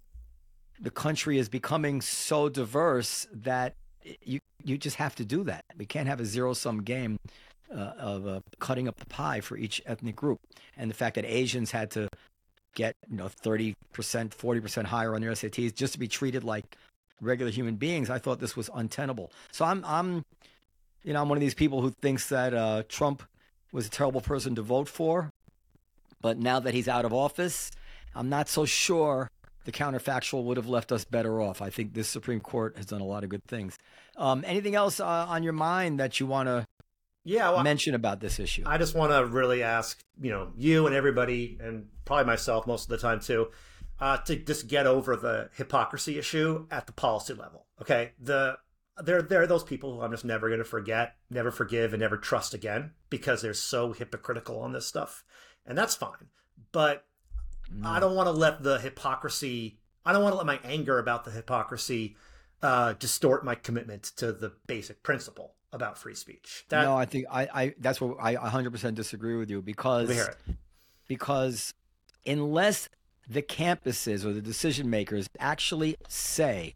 the country is becoming so diverse that you you just have to do that. We can't have a zero-sum game uh, of uh, cutting up the pie for each ethnic group. And the fact that Asians had to get, you know, thirty percent, forty percent higher on their S A Ts just to be treated like regular human beings, I thought this was untenable. So I'm, I'm you know, I'm one of these people who thinks that uh, Trump was a terrible person to vote for. But now that he's out of office, I'm not so sure the counterfactual would have left us better off. I think this Supreme Court has done a lot of good things. Um, anything else uh, on your mind that you want to yeah, well, mention about this issue? I just want to really ask, you know, you and everybody, and probably myself most of the time too, uh, to just get over the hypocrisy issue at the policy level. Okay, the there there are those people who I'm just never going to forget, never forgive, and never trust again because they're so hypocritical on this stuff, and that's fine. But mm. I don't want to let the hypocrisy. I don't want to let my anger about the hypocrisy uh, distort my commitment to the basic principle about free speech. That, no, I think I, I that's what I one hundred percent disagree with you because because unless the campuses or the decision makers actually say,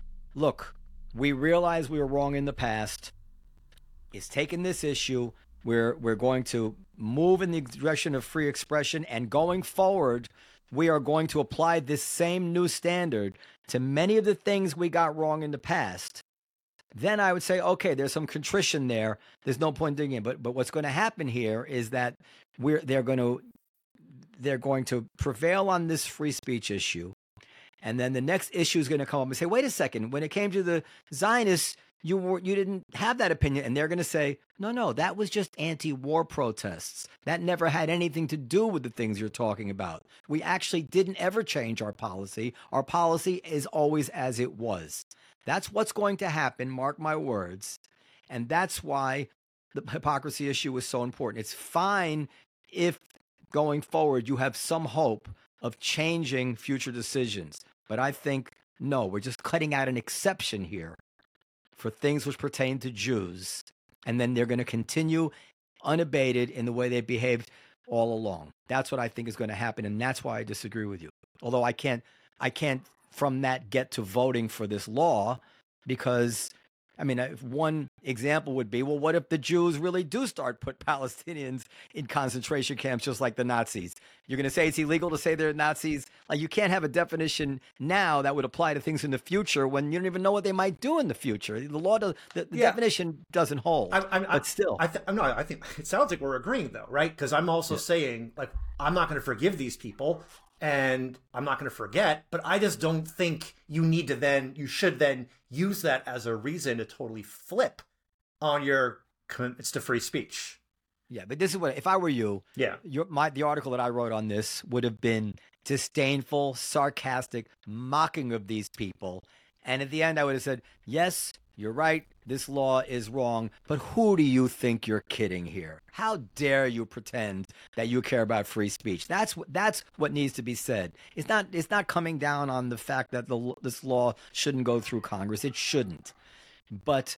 look, we realize we were wrong in the past. It's taken this issue. We're we're going to move in the direction of free expression, and going forward, we are going to apply this same new standard to many of the things we got wrong in the past. Then I would say, okay, there's some contrition there. There's no point digging in. But but what's going to happen here is that we're they're going to they're going to prevail on this free speech issue, and then the next issue is going to come up and say, wait a second, when it came to the Zionists, you were you didn't have that opinion, and they're going to say, no, no, that was just anti-war protests. That never had anything to do with the things you're talking about. We actually didn't ever change our policy. Our policy is always as it was. That's what's going to happen, mark my words. And that's why the hypocrisy issue is so important. It's fine if going forward you have some hope of changing future decisions. But I think, no, we're just cutting out an exception here for things which pertain to Jews. And then they're going to continue unabated in the way they behaved all along. That's what I think is going to happen. And that's why I disagree with you. Although I can't, I can't, from that get to voting for this law, because I mean, one example would be, well, what if the Jews really do start put Palestinians in concentration camps just like the Nazis? You're going to say it's illegal to say they're Nazis? Like, you can't have a definition now that would apply to things in the future when you don't even know what they might do in the future. The law, does, the, the yeah. definition doesn't hold. I, I, but still, I, th- no, I think it sounds like we're agreeing, though, right? Because I'm also yeah. saying, like, I'm not going to forgive these people. And I'm not going to forget, but I just don't think you need to then, you should then use that as a reason to totally flip on your commitments to free speech. Yeah, but this is what, if I were you, yeah, your, my, the article that I wrote on this would have been disdainful, sarcastic, mocking of these people. And at the end, I would have said, yes, you're right, this law is wrong, but who do you think you're kidding here? How dare you pretend that you care about free speech? That's what that's what needs to be said. It's not it's not coming down on the fact that the this law shouldn't go through Congress. It shouldn't. But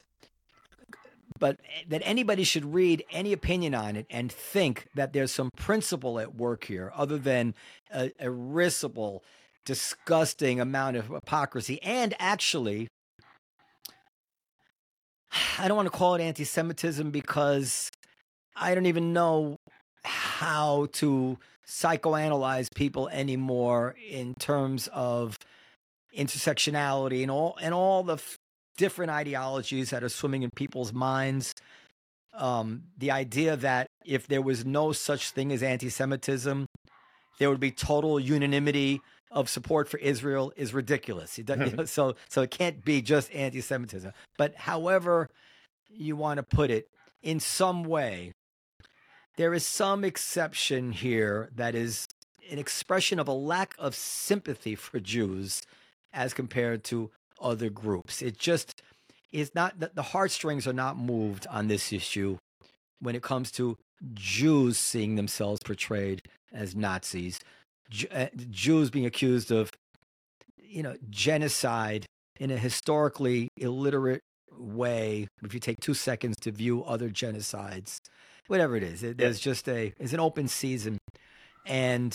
but that anybody should read any opinion on it and think that there's some principle at work here other than a, a risible, disgusting amount of hypocrisy. And actually, I don't want to call it anti-Semitism because I don't even know how to psychoanalyze people anymore in terms of intersectionality and all and all the f- different ideologies that are swimming in people's minds. Um, the idea that if there was no such thing as anti-Semitism, there would be total unanimity of support for Israel is ridiculous. It doesn't, you know, so so it can't be just anti-Semitism. But however you want to put it, in some way, there is some exception here that is an expression of a lack of sympathy for Jews as compared to other groups. It just is not that the heartstrings are not moved on this issue when it comes to Jews seeing themselves portrayed as Nazis. Jews being accused of, you know, genocide in a historically illiterate way. If you take two seconds to view other genocides, whatever it is, it, there's just a, it's an open season. And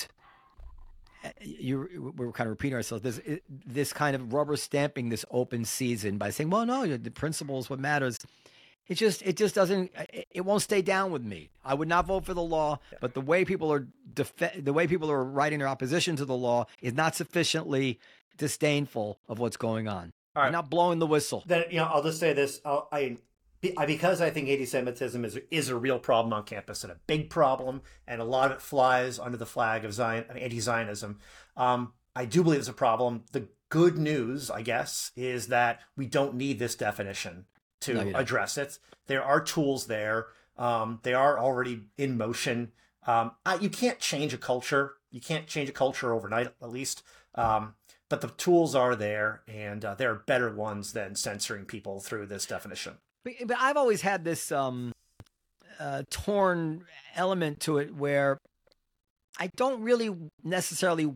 you, we're kind of repeating ourselves. There's this kind of rubber stamping this open season by saying, well, no, the principle is what matters. It just, it just doesn't, it won't stay down with me. I would not vote for the law, but the way people are, def- the way people are writing their opposition to the law is not sufficiently disdainful of what's going on. All right. Not blowing the whistle. Then, you know, I'll just say this. I'll, I, because I think anti-Semitism is is a real problem on campus and a big problem, and a lot of it flies under the flag of Zion, anti-Zionism. Um, I do believe it's a problem. The good news, I guess, is that we don't need this definition to no, address it. There are tools there. Um, they are already in motion. Um, I, you can't change a culture. You can't change a culture overnight, at least. Um, but the tools are there, and uh, there are better ones than censoring people through this definition. But, but I've always had this um, uh, torn element to it where I don't really necessarily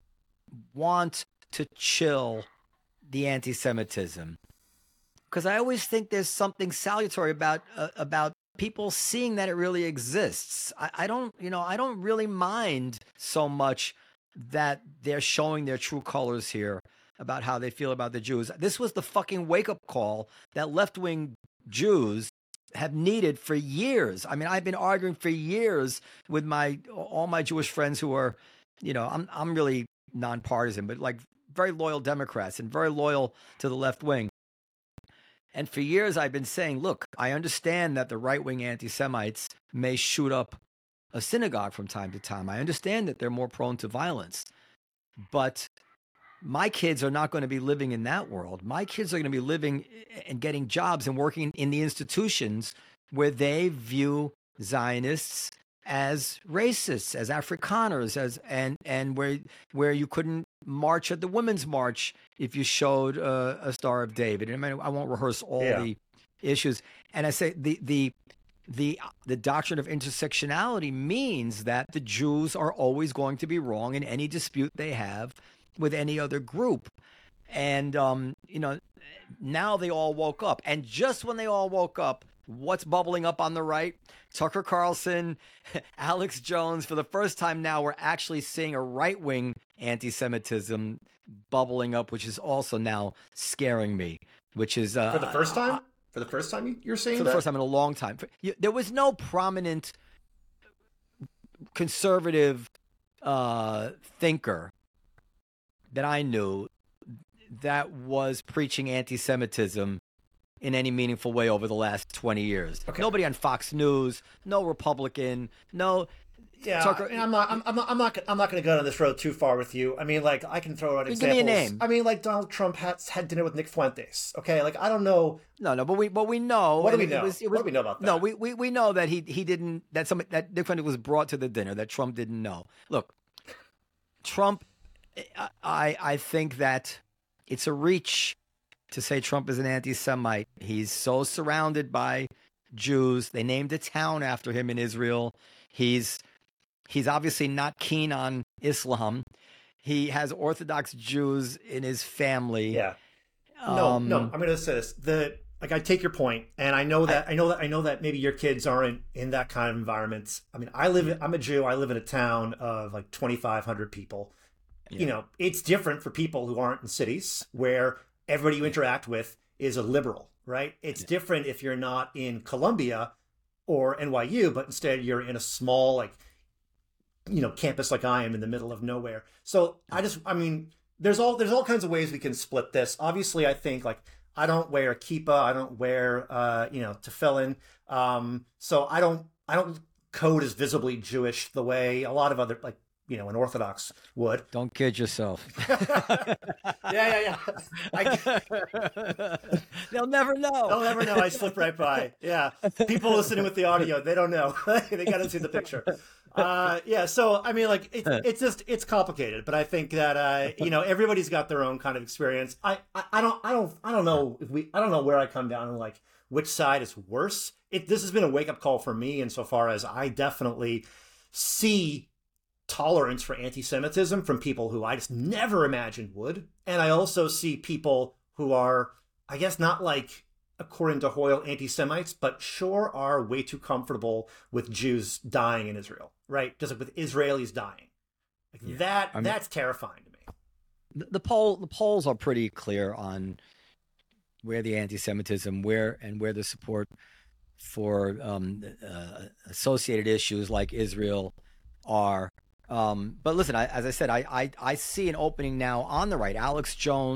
want to chill the anti-Semitism, because I always think there's something salutary about uh, about people seeing that it really exists. I, I don't, you know, I don't really mind so much that they're showing their true colors here about how they feel about the Jews. This was the fucking wake-up call that left-wing Jews have needed for years. I mean, I've been arguing for years with my all my Jewish friends who are, you know, I'm I'm really nonpartisan, but like very loyal Democrats and very loyal to the left wing. And for years, I've been saying, look, I understand that the right-wing anti-Semites may shoot up a synagogue from time to time. I understand that they're more prone to violence. But my kids are not going to be living in that world. My kids are going to be living and getting jobs and working in the institutions where they view Zionists as racists, as Afrikaners, as and and where where you couldn't march at the Women's March if you showed uh, a Star of David. I mean, I won't rehearse all yeah. the issues. And I say the the the the doctrine of intersectionality means that the Jews are always going to be wrong in any dispute they have with any other group. And um, you know, now they all woke up, and just when they all woke up, what's bubbling up on the right? Tucker Carlson, Alex Jones. For the first time now, we're actually seeing a right-wing anti-Semitism bubbling up, which is also now scaring me. Which is uh, for the first time. For the first time, you're saying for that? the first time in a long time. There was no prominent conservative uh, thinker that I knew that was preaching anti-Semitism in any meaningful way over the last twenty years. Okay. Nobody on Fox News, no Republican, no. Yeah, Tucker, and I'm not. I'm, I'm not. I'm not. I'm not going to go down this road too far with you. I mean, like I can throw out examples. Give me a name. I mean, like Donald Trump had had dinner with Nick Fuentes. Okay, like I don't know. No, no, but we, but we know. What do we know? It was, it was, what do we know about that? No, we, we, we know that he he didn't. That some that Nick Fuentes was brought to the dinner that Trump didn't know. Look, Trump. I I think that it's a reach to say Trump is an anti-Semite. He's so surrounded by Jews. They named a town after him in Israel. He's he's obviously not keen on Islam. He has Orthodox Jews in his family. Yeah. No, um, no. I'm going to say this. The like I take your point, and I know that I, I know that I know that maybe your kids aren't in that kind of environment. I mean, I live. I'm a Jew. I live in a town of like twenty-five hundred people. Yeah. You know, it's different for people who aren't in cities where everybody you interact with is a liberal, right? It's yeah. different if you're not in Columbia or N Y U, but instead you're in a small, like, you know, campus like I am in the middle of nowhere. So I just, I mean, there's all there's all kinds of ways we can split this. Obviously, I think like I don't wear a kippah, I don't wear, uh, you know, tefillin, um, so I don't I don't code as visibly Jewish the way a lot of other like. You know, an Orthodox would. Don't kid yourself. yeah, yeah, yeah. I, They'll never know. They'll never know. I slip right by. Yeah. People listening with the audio, they don't know. They got to see the picture. Uh, yeah. So, I mean, like, it, it's just, it's complicated. But I think that, uh, you know, everybody's got their own kind of experience. I, I, I don't, I don't, I don't know if we, I don't know where I come down and like which side is worse. It, this has been a wake up call for me insofar as I definitely see tolerance for anti-Semitism from people who I just never imagined would. And I also see people who are, I guess, not like, according to Hoyle, anti-Semites, but sure are way too comfortable with Jews dying in Israel, right? Just like with Israelis dying. Like yeah. that, I mean, that's terrifying to me. The, the poll, the polls are pretty clear on where the anti-Semitism, where and where the support for um, uh, associated issues like Israel are. Um, but listen, I, as I said, I, I I see an opening now on the right. Alex Jones,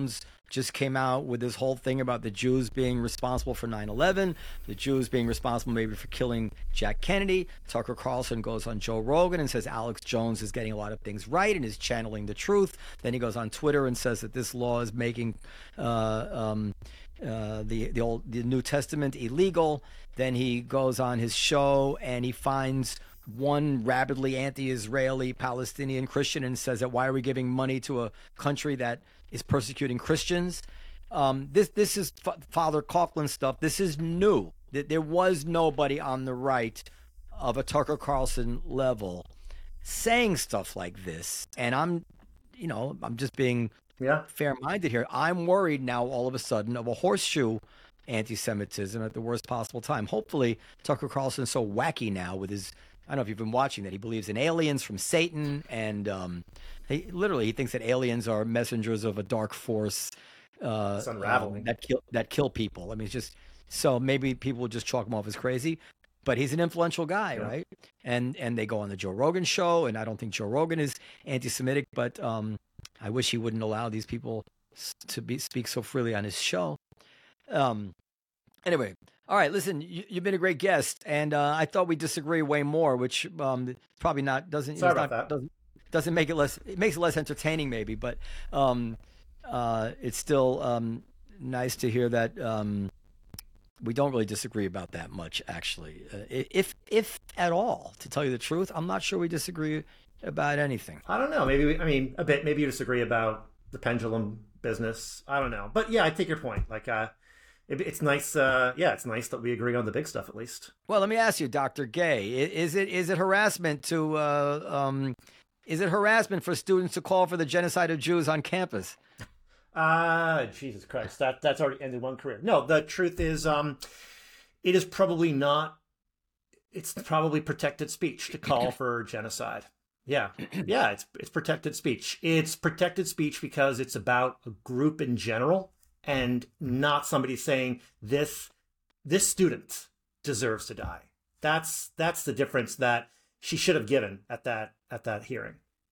just came out with this whole thing about the Jews being responsible for nine eleven, the Jews being responsible maybe for killing Jack Kennedy. Tucker Carlson goes on Joe Rogan and says Alex Jones is getting a lot of things right and is channeling the truth. Then he goes on Twitter and says that this law is making uh, um, uh, the the old the New Testament illegal. Then he goes on his show and he finds one rabidly anti-Israeli Palestinian Christian and says that why are we giving money to a country that is persecuting Christians? Um, this this is F- Father Coughlin stuff. This is new. There was nobody on the right of a Tucker Carlson level saying stuff like this. And I'm, you know, I'm just being yeah. fair-minded here. I'm worried now all of a sudden of a horseshoe anti-Semitism at the worst possible time. Hopefully Tucker Carlson is so wacky now with his, I don't know if you've been watching that, he believes in aliens from Satan, and um, he literally he thinks that aliens are messengers of a dark force uh, it's unraveling. Um, that kill that kill people. I mean, it's just so maybe people will just chalk him off as crazy, but he's an influential guy, yeah. right? And and they go on the Joe Rogan show, and I don't think Joe Rogan is anti-Semitic, but um, I wish he wouldn't allow these people to be speak so freely on his show. Um. Anyway. All right, listen, you, you've been a great guest, and uh, I thought we disagree way more, which um, probably not doesn't Sorry not, about that. doesn't doesn't make it less. It makes it less entertaining, maybe, but um, uh, it's still um, nice to hear that um, we don't really disagree about that much, actually, uh, if if at all. To tell you the truth, I'm not sure we disagree about anything. I don't know. Maybe we, I mean a bit. Maybe you disagree about the pendulum business. I don't know, but yeah, I take your point. Like. Uh, It's nice, uh, yeah. It's nice that we agree on the big stuff, at least. Well, let me ask you, Doctor Gay, is it is it harassment to uh, um, is it harassment for students to call for the genocide of Jews on campus? Ah, uh, Jesus Christ, that that's already ended one career. No, the truth is, um, it is probably not. It's probably protected speech to call for genocide. Yeah, yeah, it's it's protected speech. It's protected speech because it's about a group in general. And not somebody saying this this student deserves to die. That's that's the difference that she should have given at that at that hearing.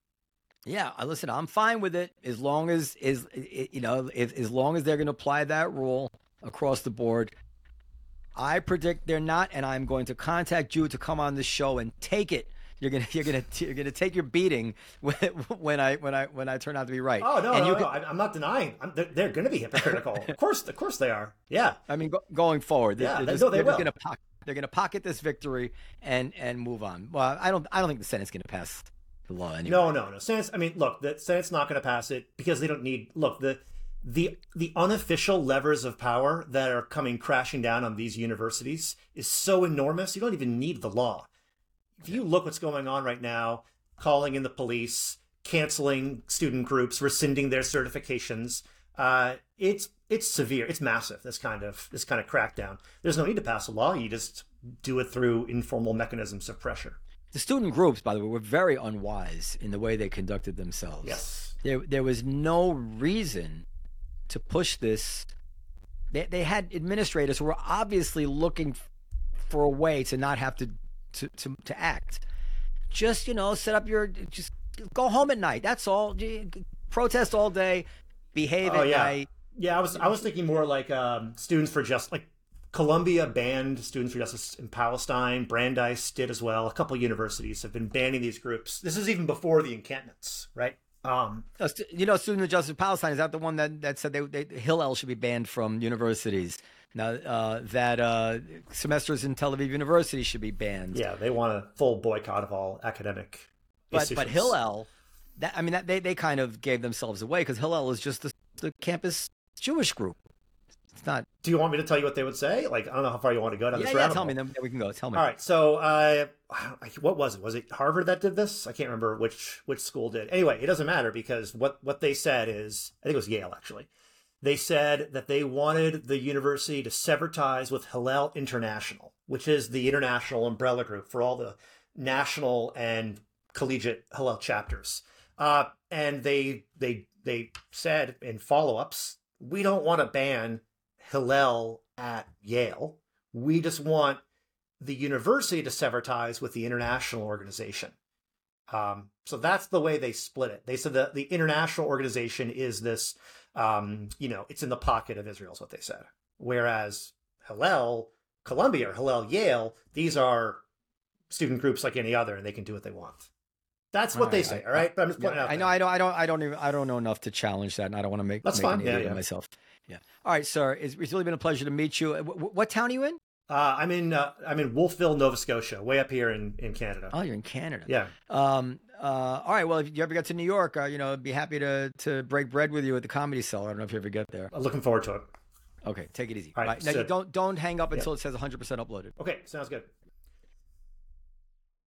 Yeah, listen, I'm fine with it as long as is you know if, as long as they're going to apply that rule across the board. I predict they're not, and I'm going to contact you to come on the show and take it. You're gonna, you're gonna, you're gonna take your beating when, when I, when I, when I turn out to be right. Oh no, and no, you no. can, I'm not denying. I'm, they're, they're going to be hypocritical. Of course, of course they are. Yeah. I mean, go, going forward, they're, yeah, they're they, just, no, they they're will. just gonna pocket, they're gonna pocket this victory and and move on. Well, I don't, I don't think the Senate's gonna pass the law anyway. No, no, no. Senate's, I mean, look, the Senate's not going to pass it because they don't need. Look, the the the unofficial levers of power that are coming crashing down on these universities is so enormous. You don't even need the law. If you look what's going on right now. Calling in the police, canceling student groups, rescinding their certifications. Uh, it's it's severe. It's massive. This kind of this kind of crackdown. There's no need to pass a law. You just do it through informal mechanisms of pressure. The student groups, by the way, were very unwise in the way they conducted themselves. Yes, there there was no reason to push this. They they had administrators who were obviously looking for a way to not have to to to, to act. Just, you know, set up your, just go home at night. That's all. Protest all day, behave oh, at yeah. night. Yeah, I was I was thinking more like um, Students for Justice. Like Columbia banned Students for Justice in Palestine. Brandeis did as well. A couple universities have been banning these groups. This is even before the encampments, right? Um, you know, Students for Justice in Palestine, is that the one that, that said they, they, Hillel should be banned from universities? Now, uh, that uh, semesters in Tel Aviv University should be banned. Yeah, they want a full boycott of all academic but, institutions. But Hillel, that, I mean, that, they, they kind of gave themselves away because Hillel is just the, the campus Jewish group. It's not. Do you want me to tell you what they would say? Like, I don't know how far you want to go down yeah, this yeah, rabbit tell hole. me, then we can go. Tell me. All right, so uh, what was it? Was it Harvard that did this? I can't remember which which school did. Anyway, it doesn't matter because what, what they said is, I think it was Yale, actually. They said that they wanted the university to sever ties with Hillel International, which is the international umbrella group for all the national and collegiate Hillel chapters. Uh, and they they they said in follow-ups, we don't want to ban Hillel at Yale. We just want the university to sever ties with the international organization. Um, so that's the way they split it. They said that the international organization is this, um, you know, it's in the pocket of Israel is what they said. Whereas Hillel, Columbia, or Hillel, Yale, these are student groups like any other, and they can do what they want. That's what all they right, say. I, all right. But I'm just pointing yeah, out. I know. I don't. I don't. I don't even. I don't know enough to challenge that, and I don't want to make. That's make fine. an Yeah, idiot yeah. of myself. Yeah. All right, sir. It's, it's really been a pleasure to meet you. What, what town are you in? Uh, I'm in uh, I'm in Wolfville, Nova Scotia, way up here in, in Canada. Oh, you're in Canada. Yeah. Um. Uh. All right. Well, if you ever get to New York, uh, you know, I'd be happy to to break bread with you at the Comedy Cellar. I don't know if you ever get there. I'm looking forward to it. Okay. Take it easy. All right, Right. Now, so- you don't don't hang up Yeah. until it says one hundred percent uploaded. Okay, sounds good.